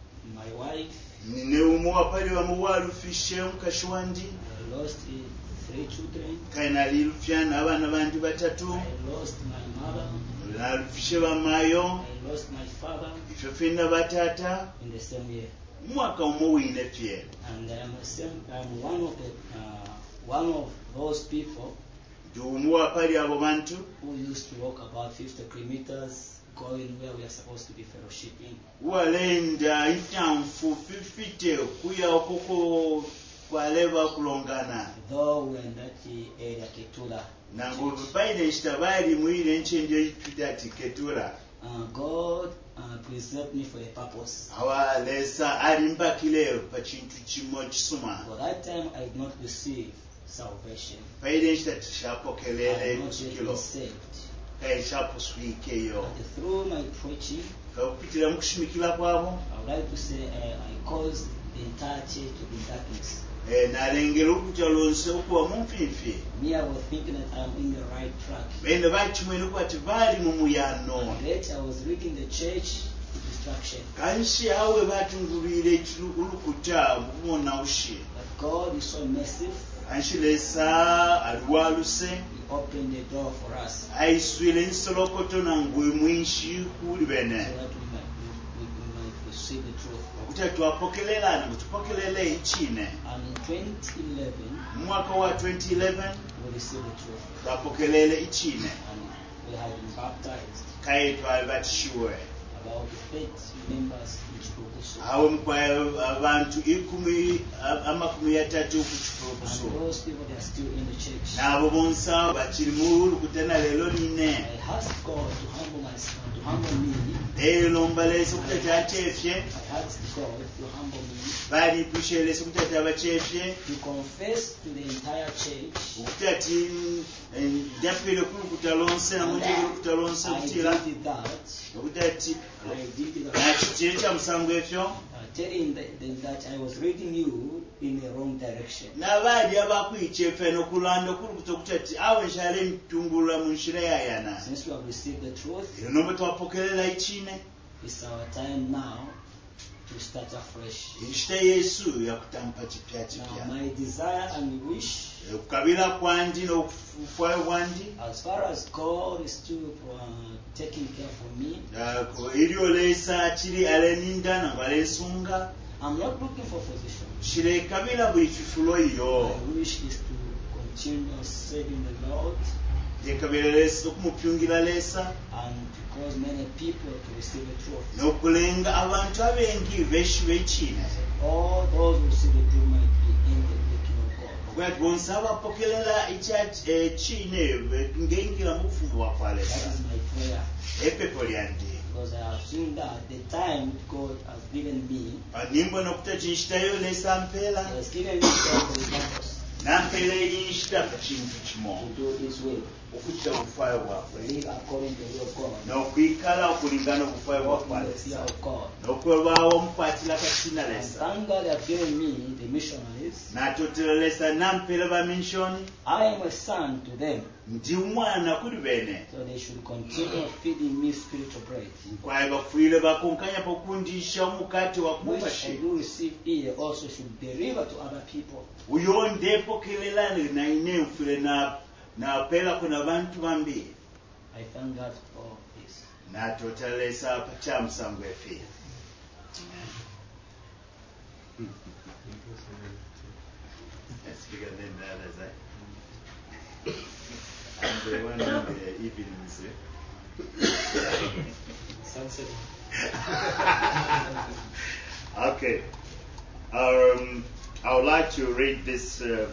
my wife, ne umuwapali wa muwalufishe mukashi wandi I lost uh, three children, kaina lilufyana abana bandi batatu I lost my mother, nalufishe bamayo I lost my father ifyo fina batata in the same year. mwaka umuwine pye And I am a same, I'm one of the uh, one of those people ndi umuwapali abo bantu who used to walk about fifty kilometers going where we are supposed to be fellowshipping. walenda intanfu fifite kuya okoko kwaleba kulongana Though we are in that uh, area Ketula, nango baine shitabali mwire nchende itati ketura uh, God uh, preserved me for a purpose. awalesa alimbakile pa chintu chimo chisuma For that time I did not receive salvation. paile I nshitatishapokelele had not yet kuchikilo been saved. kai shaposwikeyo But through my preaching, kakupitira mukushimikila kwabo I would like to say uh, I caused the entire church to be in darkness. eh, nalengera okuta lonse okuwa mumfifi Me, I was thinking that I'm in the right track. bene bakimwene kwati bali mu muyano And yet I was leading the church to destruction. kanshi awe batungulire ulukuta mubona ushi But God is so merciful. kanshi lesa aliwaluse He opened the door for us aiswile nsolokoto nangwe mwinshi kuli so bene that we might, we, we might receive the truth. okuta twapokelelana mutupokelele ichine And in twenty eleven, mu mwaka wa twenty eleven we received the truth. twapokelele ichine And we had been baptized. kaye twali batishiwe About thirty members in Chiprokusu. awo mukwaye abantu ikumi amakumi atatu ku And kifukuso those people, they are still in the church. n'abo bonsa bakiri mu lukutana lelo line I asked God to humble myself, to humble me. leero lombalese okutata akyefye I asked God to humble me, balipushelese okutata abakyefye to confess to the entire church. okutati njapire ku lukuta lonse namujiri lukuta lonse I okutira did that. okutati I did that. nakitire kya musango efyo Uh, telling that, that I was leading you in the wrong direction. n'abaali abakwikyeffe n'okulanda okulukuta okutati awe nkyala emitungulula mu nshira yayana Since we have received the truth, ero nombe twapokerera ikine it's our time now to start afresh. enshita yesu yakutampa kipya Now, kipya my desire and wish, okukabira kwandi n'okufaayo bwandi as far as God is still uh, taking care for me, eri oleesa kiri aleninda nangwe aleesunga I'm not looking for position. kirekabira buli kifulo iyo My wish is to continue serving the Lord tekabira leesa okumupyungira leesa and to cause many people to receive the truth. n'okulenga abantu abengi beshi b'ekine All those who receive the truth might be in the kingdom of God. okugira bonse abapokerera ekine ng'engira mu bufumu bwa That kwaleesa is my prayer. epepo lyandi Because I have seen that the time God has given me, nimbona okuta kinshitayo leesa mpeera He has given me God for His purpose nampeera erinshita ku kintu kimo to do His will. okudda obufaayo bwabwe live according to the will of God, n'okwikala okulingana obufaayo bwa walk in the fear kwalesa of God. n'okwebaawo omukwatira And kakinalesa thank God they have given me the missionaries. n'atoterelesa nampeera ba mishoni I am a son to them, ndi mwana kuli bene so they should continue feeding me spiritual bread, nkwaye bafuire bakunkanya pokundisha omukate wa which I kumukashe do receive here also should deliver to other people. uyo ndepokelela naine nfire na napeerako n'abantu bambi I thank God for this. n'atoterelesa pakyamusango efiira That's bigger than the others, eh? And the one in the evenings, eh? Sunset. Okay. Um, I would like to read this. Uh,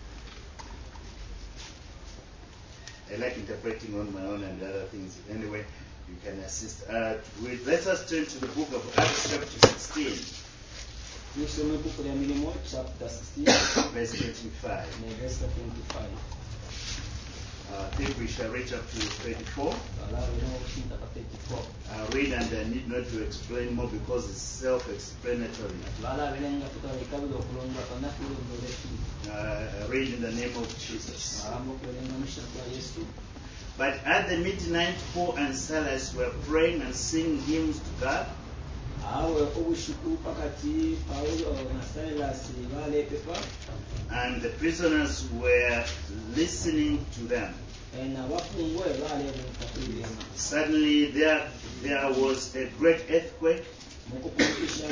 I like interpreting on my own and other things. Anyway, you can assist. Uh, with, let us turn to the book of Acts, chapter sixteen, Nisome buku lya Milimo chapter sixteen verse twenty-five. ne verse twenty-five. Uh, I think we shall reach up to thirty-four. Wala lino okusinza ka thirty-four. I'll read and I need not to explain more because it's self-explanatory. Wala abeerenga tutandika buli okulonda kanafu olondole ki. Uh, I read in the name of Jesus. Alamba okubeerenga mu kisa kwa Yesu. But at the midnight, Paul and Silas were praying and singing hymns to God, Awe obushuku pakati Paulo na Silas baleepepa and the prisoners were listening to them. na bafungwe baleebuuka kulirema. Suddenly there, there was a great earthquake, Mu kupulikisha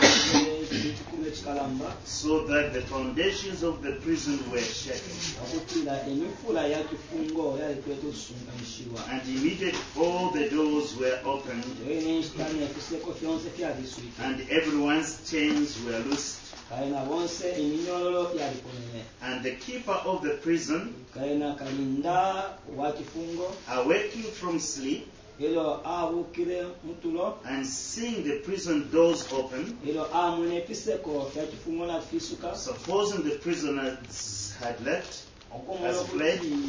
ekikumu ekikalamba so that the foundations of the prison were shaken. okutira emifula ya kifungo yali tweta okusungamishibwa. And immediately all the doors were opened, Eyo n'ekitani ekuseko fyonse fyabiswika. and everyone's chains were loosed. Kalina bonse eminyololo gyalikomene. And the keeper of the prison, Kalina kalinda wa kifungo awaking from sleep, ero abuukire mutulo and seeing the prison doors open, ero amuna episeko kya kifungo nakifisuka supposing the prisoners had left, okumala has fled, okuti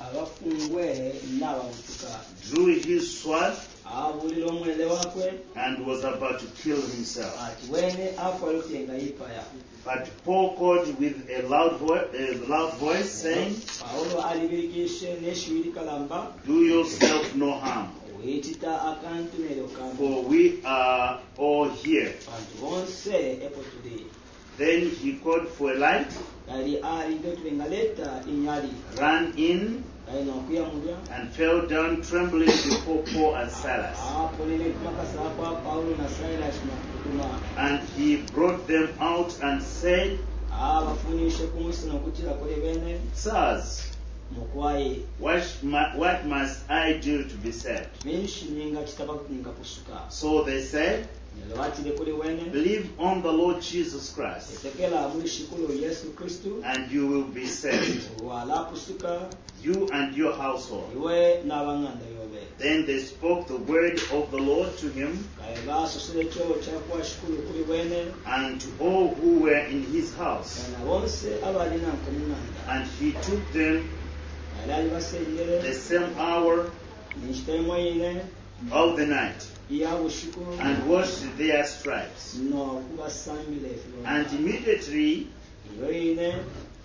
abafungwe n'abamutuka drew his sword, abuulira omulere wakwe and was about to kill himself. ati wene akwalute nga yipaya. But Paul called with a loud, vo- a loud voice, saying, Pawulo alibirigishe n'ekiwiri kalamba "Do yourself no harm, weekita akantu neryo kambi for we are all here." bantu bonse epo tuli. Then he called for a light, Kali alidde tube nga leeta enyali ran in, kalina okuyamulya and fell down trembling before Paul and Silas. aponera ekimakasa kwa Pawulo na Silas nakutuma And he brought them out and said, abafunyishe ku nsi n'okukira kuli bene "Sirs, mukwaye what, mu- what must I do to be saved?" minshininga kitaba kuninga kusuka So they said, nelo batire kuli wene "Believe on the Lord Jesus Christ, etekela mulishikulo Yesu Kristu and you will be saved, wala kusuka you and your household." iwe n'abanganda yobe. Then they spoke the word of the Lord to him Kale basusula ekyobo kyakwashikulu kuli wene and to all who were in his house. na bonse abalina nkomunganda And he took them kale ali basengere the same hour nikitemoine of the night yabushikulu and washed their stripes. n'okubasambira ekironda And immediately yoine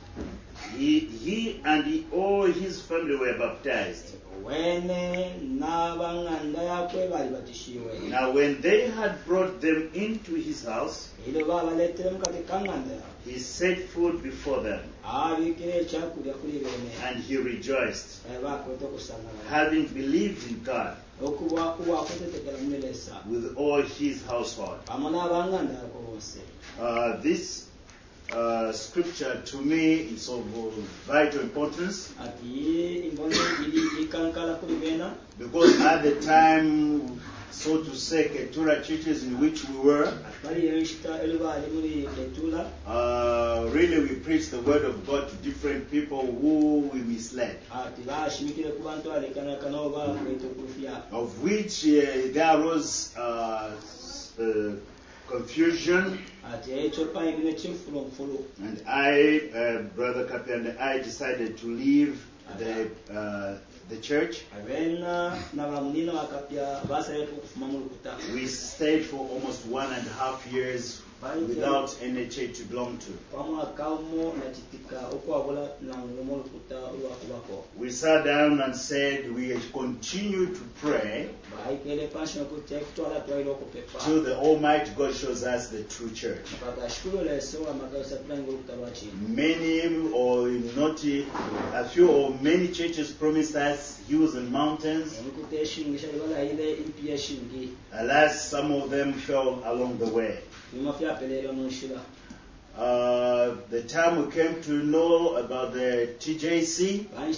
he, he and he, all his family were baptized. wene n'abanganda yakwe bali batishiwe. Now when they had brought them into his house, ilo babaleetere mu kati kanganda yakwe he set food before them, abikira ekyakulya kuli bene and he rejoiced, bakweta okusangala having believed in God okuba wakwetetekera mumeresa with all his household. pamo n'abanganda yako bonse. Uh, this uh, scripture to me is of vital importance, ati imbono iri ikankala kuli bena because at the time, so to say, Ketura churches in which we were, bali yeshita eliba ali muri betula uh, really we preach the word of God to different people who we misled, ati bashimikire ku bantu alekana kana bakweta okufya of which uh, there arose uh, uh, confusion, ati ekyo payibine kimfulo mfulo and I, uh, Brother Kapi, and I decided to leave the uh, the church. We stayed for almost one and a half years without any church to belong to. We sat down and said we continue to pray till the Almighty God shows us the true church. Many or not a few or many churches promised us hills and mountains. Alas, some of them fell along the way. Uh, the time we came to know about the T J C, I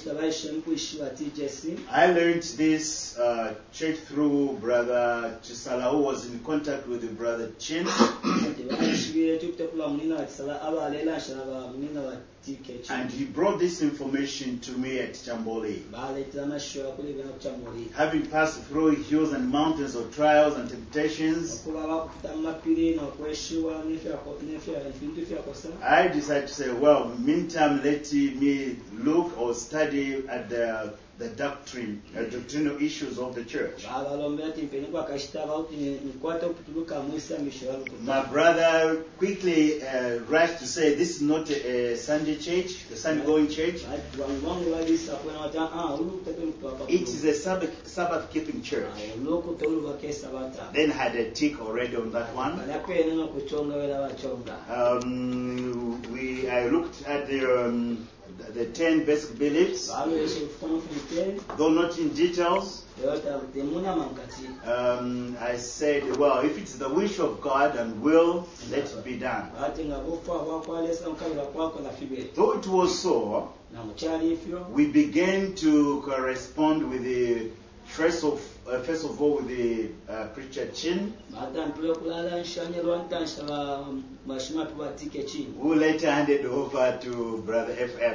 learned this uh, church through Brother Chisala, who was in contact with Brother Chin. And he brought this information to me at Chamboli. Having passed through hills and mountains of trials and temptations, I decided to say, well, meantime, let me look or study at the the doctrine, uh, doctrinal issues of the church. My brother quickly uh, rushed to say, this is not a, a Sunday church, a Sunday-going church. It is a Sabbath, Sabbath-keeping church. Then had a tick already on that one. Um, we, I looked at the um, the ten basic beliefs, though not in details. Um, I said, well, if it's the wish of God and will, let it be done. Though it was so, we began to correspond with the first of uh, first of all with the uh, preacher Chin, who later handed over to Brother F F.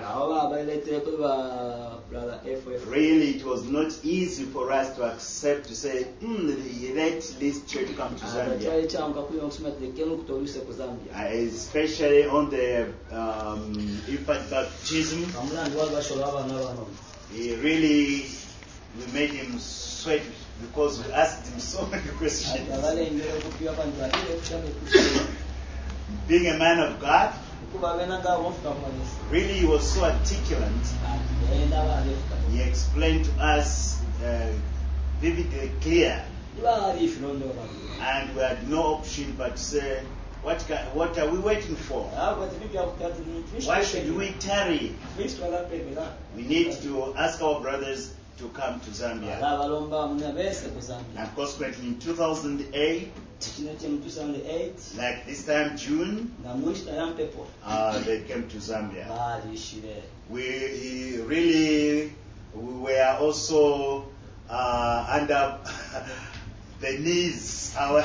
Really, it was not easy for us to accept to say, mm, let this church come to Zambia. Uh, especially on the um, infant baptism. He really, we made him sweat because we asked him so many questions. Being a man of God, really he was so articulate. He explained to us uh, vividly clear. And we had no option but to say, what, can, what are we waiting for? Why should we tarry? We need to ask our brothers to come to Zambia. And consequently in two thousand eight, like this time June, uh, they came to Zambia. We really we were also uh, under the knees, our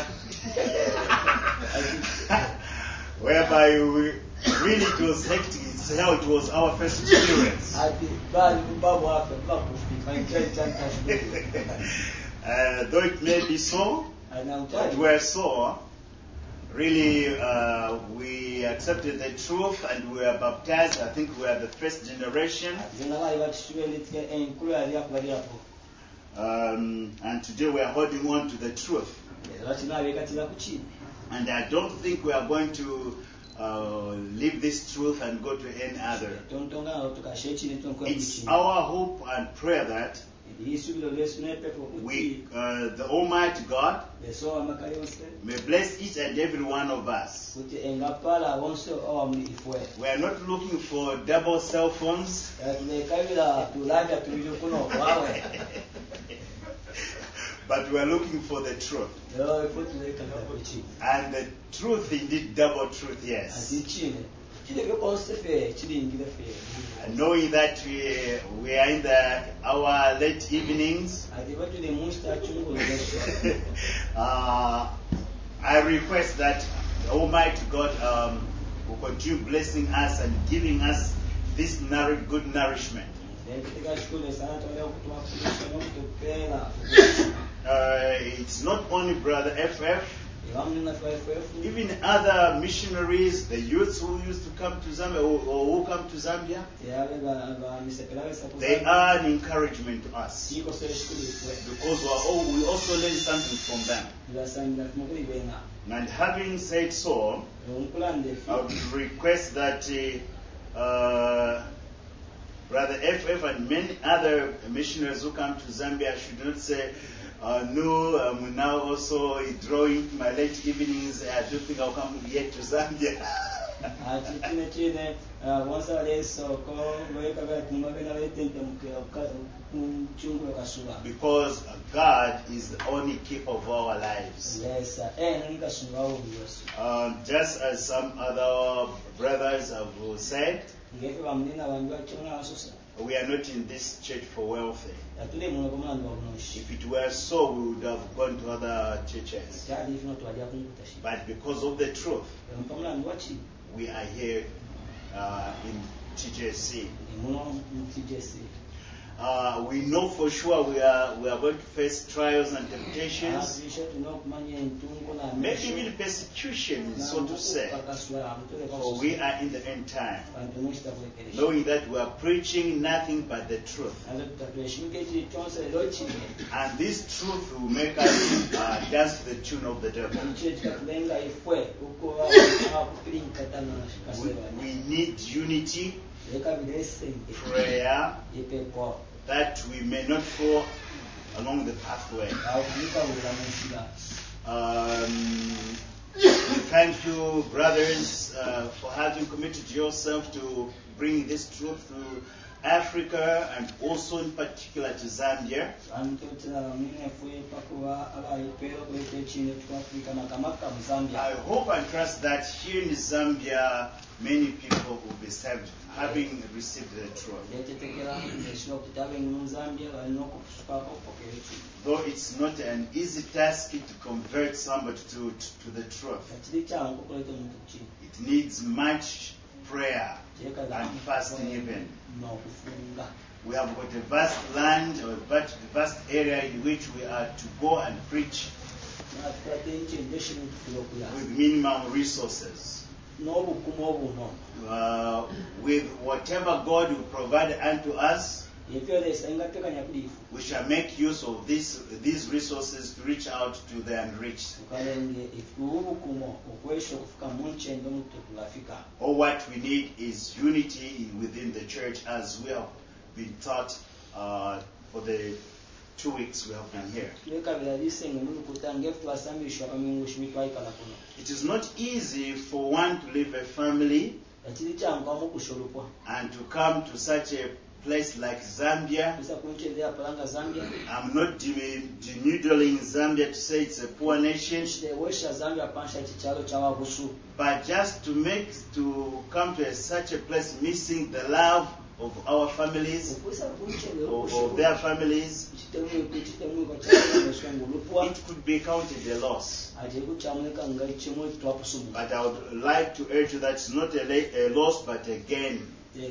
whereby we really it was hectic. It's how it was our first experience. uh, though it may be so, but we're so. Really, uh, we accepted the truth and we were baptized. I think we are the first generation. Um, and today we are holding on to the truth. And I don't think we are going to uh, leave this truth and go to any other. It's our hope and prayer that we, uh, the Almighty God, may bless each and every one of us. We are not looking for double cell phones. But we are looking for the truth. And the truth, indeed, double truth, yes. And knowing that we, we are in the, our late evenings, uh, I request that the Almighty God um, will continue blessing us and giving us this nour- good nourishment. Uh, it's not only Brother F F. Even other missionaries, the youths who used to come to Zambia or, or who come to Zambia, they are an encouragement to us because we, are all, we also learn something from them. And having said so, I would request that uh, uh, Brother F F and many other missionaries who come to Zambia should not say, uh, no, I'm now also drawing my late evenings. I don't think I'll come yet to Zambia. Because God is the only keeper of our lives. Um, just as some other brothers have said, we are not in this church for welfare. If it were so, we would have gone to other churches. But because of the truth, we are here uh, in T J C. Uh, we know for sure we are we are going to face trials and temptations, maybe even persecution, so to say. For we are in the end time, knowing that we are preaching nothing but the truth, and this truth will make us uh, dance to the tune of the devil. We, we need unity, prayer, that we may not fall along the pathway. Um, thank you, brothers, uh, for having committed yourself to bring this truth to Africa and also in particular to Zambia. I hope and trust that here in Zambia many people will be saved, having received the truth. Though it's not an easy task to convert somebody to, to, to the truth. It needs much prayer and fasting even. We have got a vast land or a vast area in which we are to go and preach with minimum resources. Uh, with whatever God will provide unto us, we shall make use of this, these resources to reach out to the unreached. All what we need is unity within the church, as we have been taught uh, for the two weeks we have been here. It is not easy for one to leave a family and to come to such a place like Zambia. I'm not denuding Zambia to say it's a poor nation, but just to make to come to a, such a place missing the love of our families, of, of their families, it could be counted a loss. But I would like to urge you that it's not a, a loss but a gain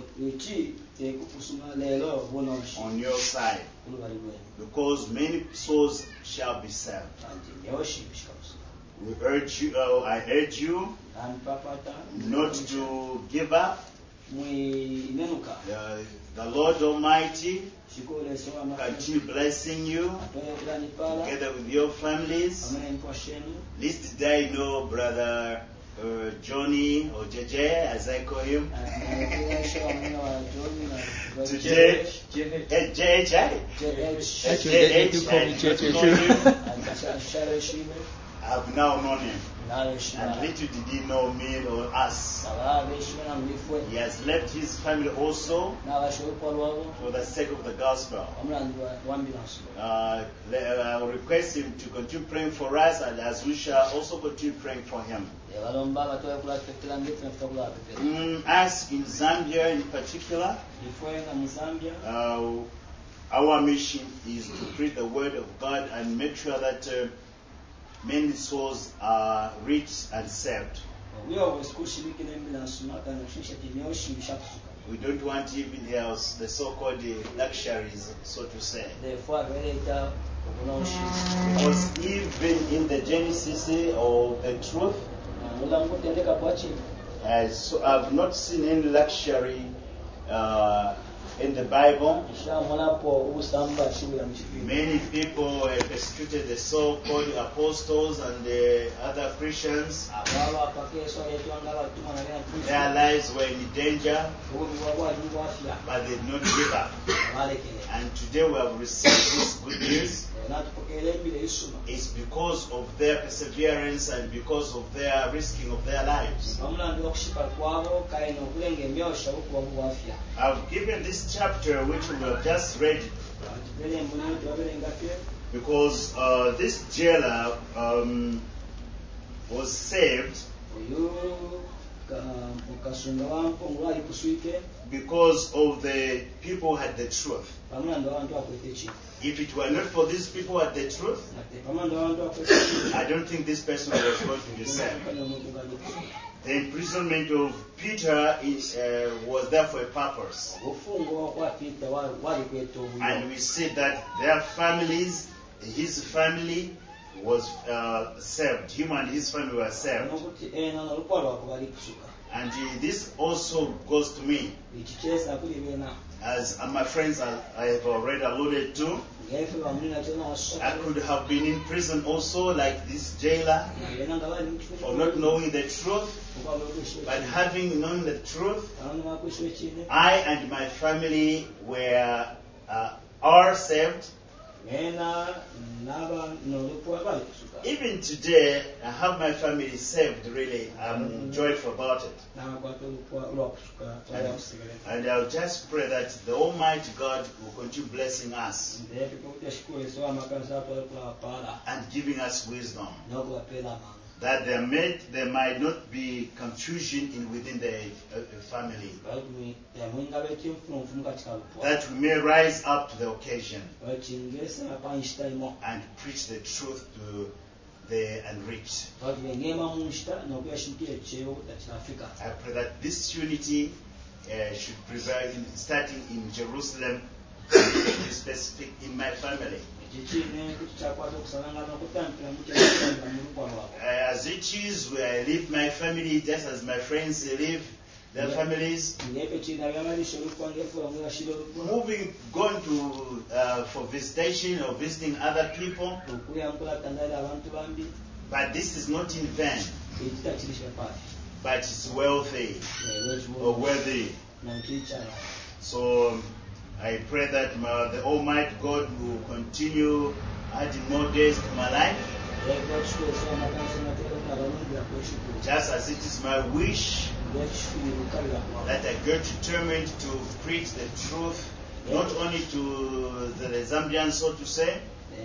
on your side, because many souls shall be saved. We urge you, uh, I urge you not to give up. Uh, the Lord Almighty continue blessing you together with your families. Least day, know Brother uh, Johnny or J J, as I call him. Today, J J. I've now known him. And little did he know me or us. He has left his family also for the sake of the gospel. Uh, I will request him to continue praying for us, and as we shall also continue praying for him. Mm, as in Zambia in particular, uh, our mission is to preach the word of God and make sure that uh, many souls are reached and saved. We don't want even else the so-called luxuries, so to say. Because even in the Genesis of the truth, uh, so I've not seen any luxury uh, in the Bible. Many people uh, persecuted the so-called apostles and the other Christians. Their lives were in danger, but they did not give up. And today we have received this good news. It's because of their perseverance and because of their risking of their lives. I've given this chapter which we have just read because uh, this jailer um, was saved because of the people who had the truth. If it were not for these people who had the truth, I don't think this person was going to be saved. The imprisonment of Peter is, uh, was there for a purpose. And we see that their families, his family was uh, saved. Him and his family were saved. And uh, this also goes to me. As uh, my friends I, I have already alluded to, I could have been in prison also like this jailer for not knowing the truth, but having known the truth, I and my family were uh, are saved. Even today, I have my family saved, really. I'm joyful about it. And, and I'll just pray that the Almighty God will continue blessing us and giving us wisdom. That there, may, there might not be confusion in within the uh, family. That we may rise up to the occasion and preach the truth to the unreached. I pray that this unity uh, should prevail, in, starting in Jerusalem, and specific in my family. As it is where I live my family, just as my friends live their families, moving, going to uh, for visitation or visiting other people, but this is not in vain, but it's wealthy or worthy. So I pray that my, the Almighty God will continue adding more days to my life. Just as it is my wish that I get determined to preach the truth, not only to the Zambians, so to say,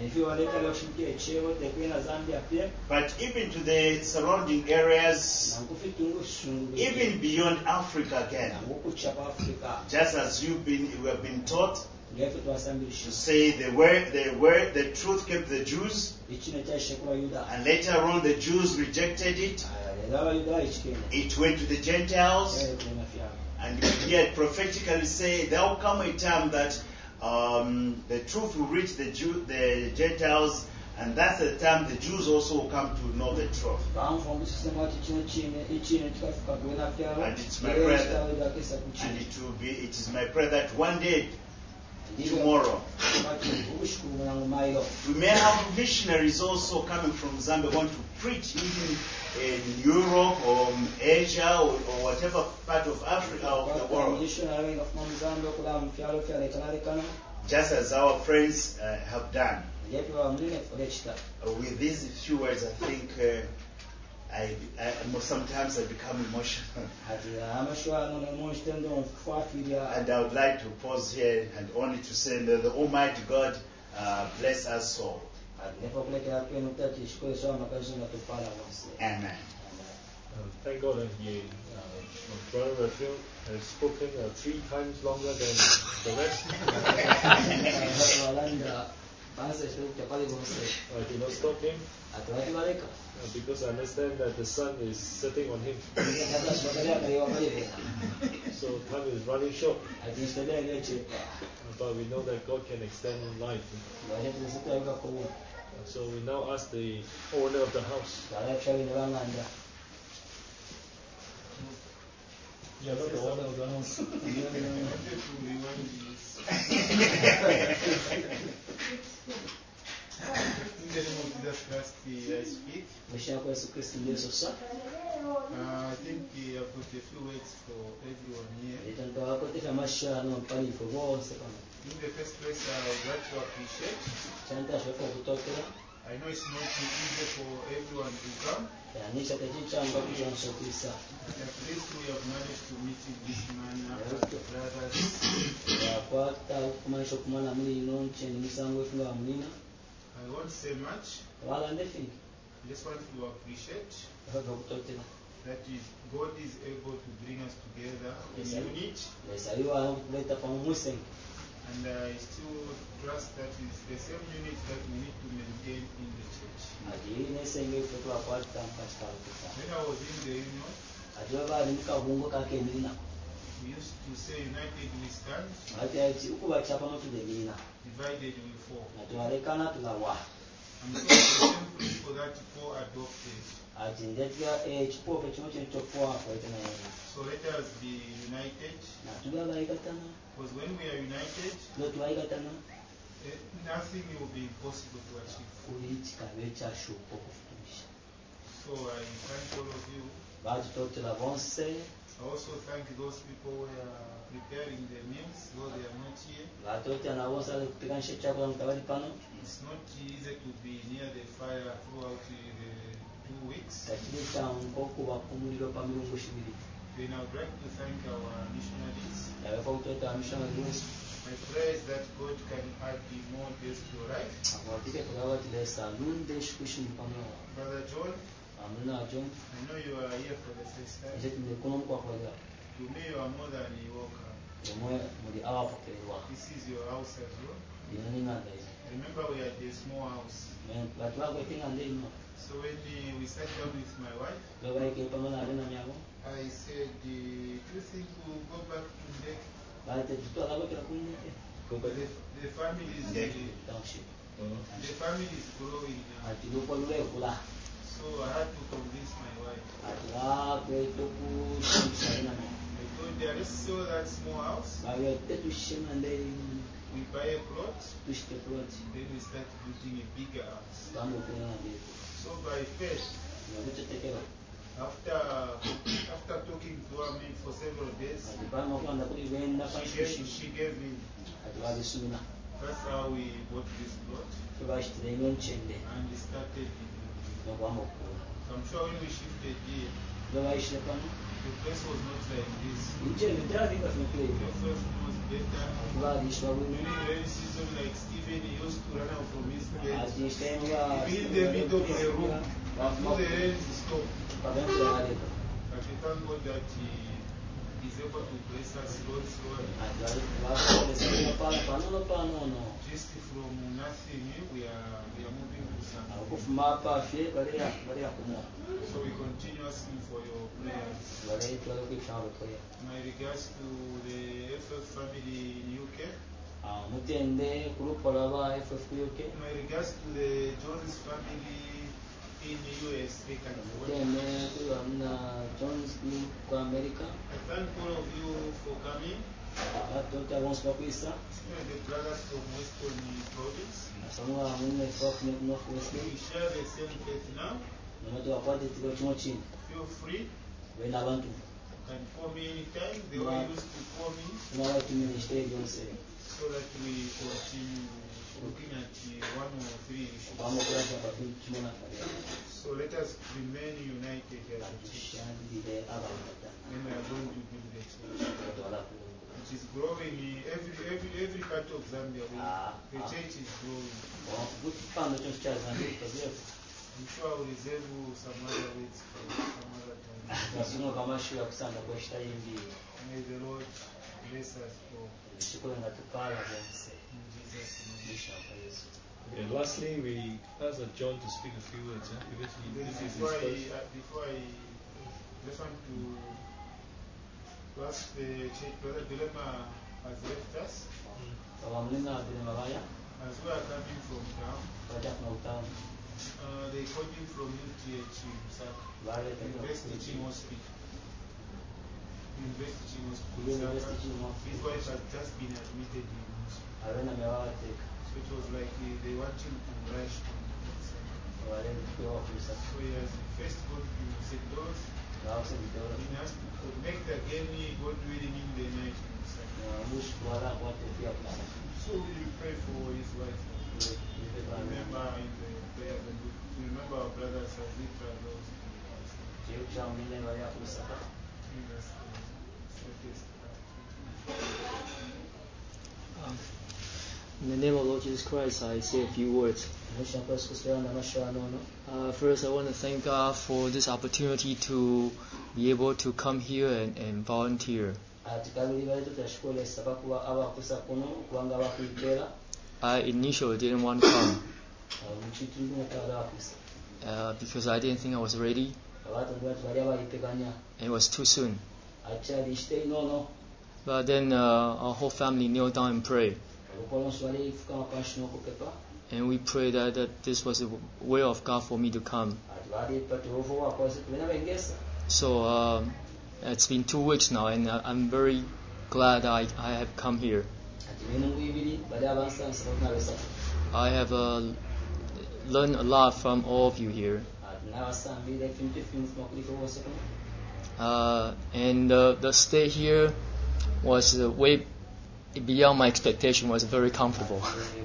but even to the surrounding areas, even beyond Africa again. Just as you've been, you have been taught to say the word, the word, the truth kept the Jews, and later on the Jews rejected it. It went to the Gentiles, and we yet prophetically say there will come a time that um, the truth will reach the Jew, the Gentiles, and that's the time the Jews also will come to know the truth. And it's my prayer that, and it will be, it is my prayer that one day, tomorrow, we may have missionaries also coming from Zambia going to preach even in Europe or Asia or, or whatever part of Africa or the world. Just as our friends uh, have done. Uh, with these few words, I think uh, I, I sometimes I become emotional. And I would like to pause here and only to say that the Almighty God uh, bless us all. Amen. Uh, thank God that he, uh, Brother Raphael has spoken uh, three times longer than the rest. I did not stop him uh, because I understand that the sun is setting on him. So time is running short. but we know that God can extend life. So we now ask the owner of the house. Yeah, not the owner of the house. In the name of Jesus Christ, I speak. Uh, I think uh, I've got a few words for everyone here. In the first place, I would like to appreciate. I know it's not easy for everyone to come. At least we have managed to meet in this manner as brothers. I won't say much. I just want to appreciate that is God is able to bring us together in unity. And I still trust that it's the same unity that we need to maintain in the church. When I was in the union, we used to say united we stand, divided we fall. I'm so thankful for that for adopted. So let us be united. Because when we are united, nothing will be impossible to achieve. So I thank all of you. I also thank those people who are preparing the meals, though they are not here. It's not easy to be near the fire throughout the two weeks. Then I would like to thank our missionaries. My prayer is that God can add more days to your life. Brother John, I know you are here for the first time. To me, you are more than a welcome. This is your house as well. Remember, we had a small house. So when we sat down with my wife, I said, do you think we'll go back to Ndek? The, the family is the, the family is growing now. So I had to convince my wife. I told her, let's sell that small house. We buy a plot. Then we start building a bigger house. So by faith, after after talking to her for several days, she gave, she gave in. That's how we bought this plot and started. I'm sure when we shifted here, the place was not like this. The place was better. During rainy season, like Stephen, he used to run out from his bed. In the middle of the room, before the rain stopped. But we thank God that he is able to bless us slowly, slowly. Just from nothing, we are we are moving to something. So we continue asking for your prayers. My regards to the F F family in U K. My regards to the Jones family in the U S A. I thank all of you for coming. The brothers from Western Province. We share the same faith now. Feel free. You can call me anytime. They were used to call me. So that we continue looking at one or three issues. So let us remain united as a church. And we are going to build the church. It is growing in every every every part of Zambia. The church is growing. I'm sure I will reserve some other words for some other time. May the Lord bless us all. In Jesus' name. And lastly, we ask John to speak a few words, huh? Because he, this is his before, I, first. uh, before I just want to, to ask the church, Brother Dilema has left us. As we are coming from town, uh, they called him from U T H in Saka, University Teaching Hospital. University Teaching Hospital. His wife had just been admitted in hospital. So it was like they, they want him to rush to So he has first gone to Saint Doors. He has to make the game, God willing, in the night. So we pray for his wife. Remember in the prayer, remember our brothers as they travel. Um, in the name of Lord Jesus Christ, I say a few words. Uh, first, I want to thank God for this opportunity to be able to come here and, and volunteer. I initially didn't want to come uh, because I didn't think I was ready. It was too soon. But then uh, our whole family knelt down and prayed. And we prayed that, that this was the will of God for me to come. So uh, it's been two weeks now, and I'm very glad I, I have come here. I have uh, learned a lot from all of you here. Uh, and uh, the stay here was uh, way beyond my expectation. Was very comfortable.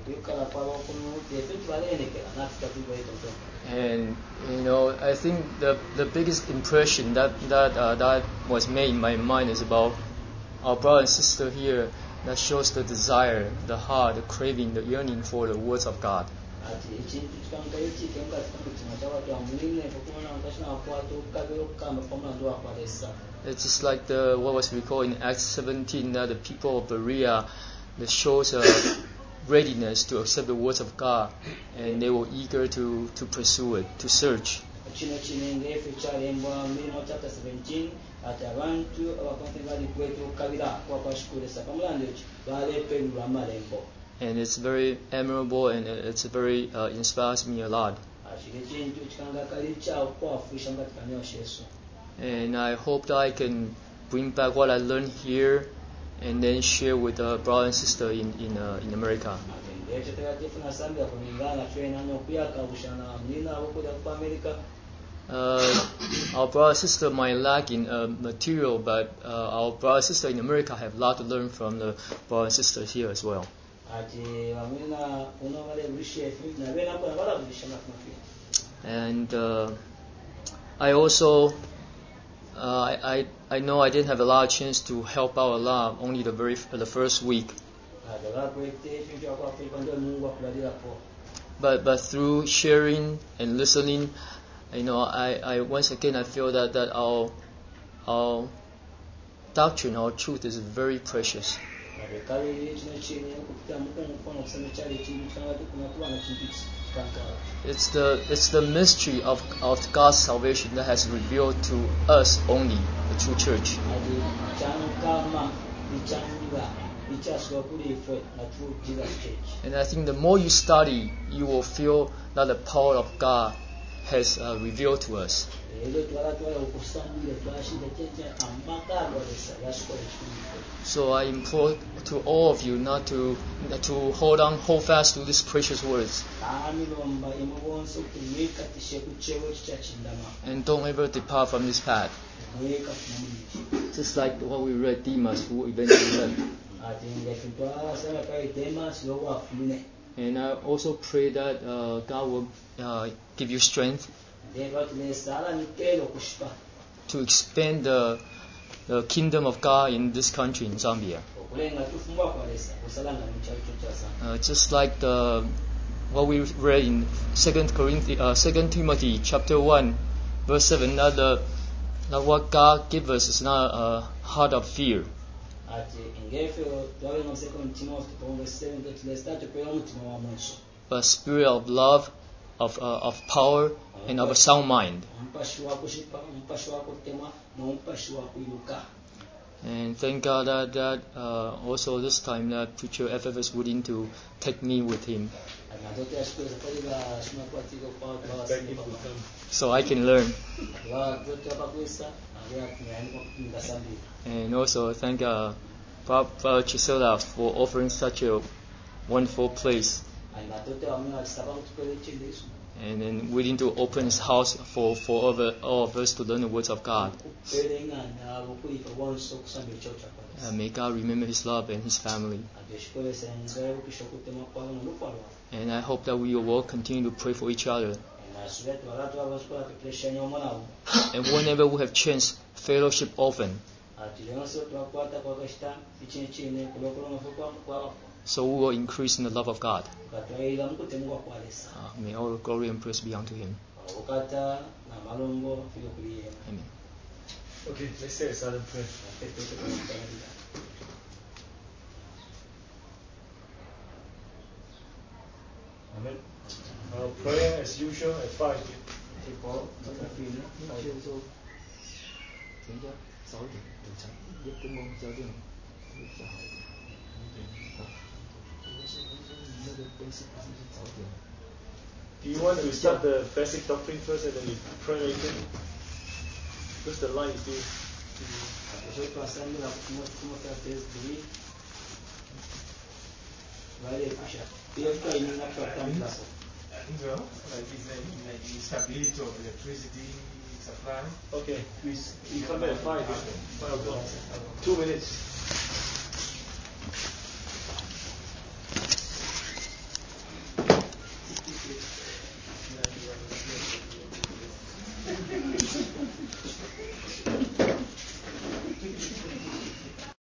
And you know, I think the the biggest impression that that uh, that was made in my mind is about our brother and sister here. That shows the desire, the heart, the craving, the yearning for the words of God. It's just like the what was recorded in Acts seventeen, that the people of Berea, that shows a readiness to accept the words of God, and they were eager to, to pursue it, to search. And it's very admirable, and it's very uh, inspires me a lot. And I hope that I can bring back what I learned here, and then share with a uh, brother and sister in in uh, in America. Uh, our brother and sister might lack in uh, material, but uh, our brother and sister in America have a lot to learn from the brother and sisters here as well. And uh, I also, uh, I I know I didn't have a lot of chance to help out a lot, only the very the first week. But but through sharing and listening, you know, I, I once again I feel that, that our our doctrine, our truth is very precious. It's the it's the mystery of, of God's salvation that has revealed to us only, the true church. And I think the more you study, you will feel that the power of God has uh, revealed to us. So I implore to all of you not to to hold on, hold fast to these precious words, and don't ever depart from this path. Just like what we read, Demas, who eventually left. And I also pray that uh, God will uh, give you strength to expand the, the kingdom of God in this country, in Zambia. Uh, just like the what we read in Second Corinthians, uh, Second Timothy chapter one, verse seven, that the that what God gives us is not a heart of fear, but a spirit of love, of uh, of power, and of a sound mind. And thank God that, that uh, also this time that preacher F F is willing to take me with him, so I can learn. And also thank uh, Papa Chisela for offering such a wonderful place, and then willing to open his house for, for all, the, all of us to learn the words of God. Uh, may God remember his love and his family. And I hope that we will continue to pray for each other. And whenever we have chance, fellowship often, so we will increase in the love of God. Uh, may all glory and praise be unto him. Amen. Okay, let's say a silent prayer. Amen. Our prayer, as usual, at five. Do you want to start the basic doctrine first and then you pray later? Because the line is still. Well, like the stability of electricity supply. Okay, please. You come back at five. Five o'clock. Two minutes.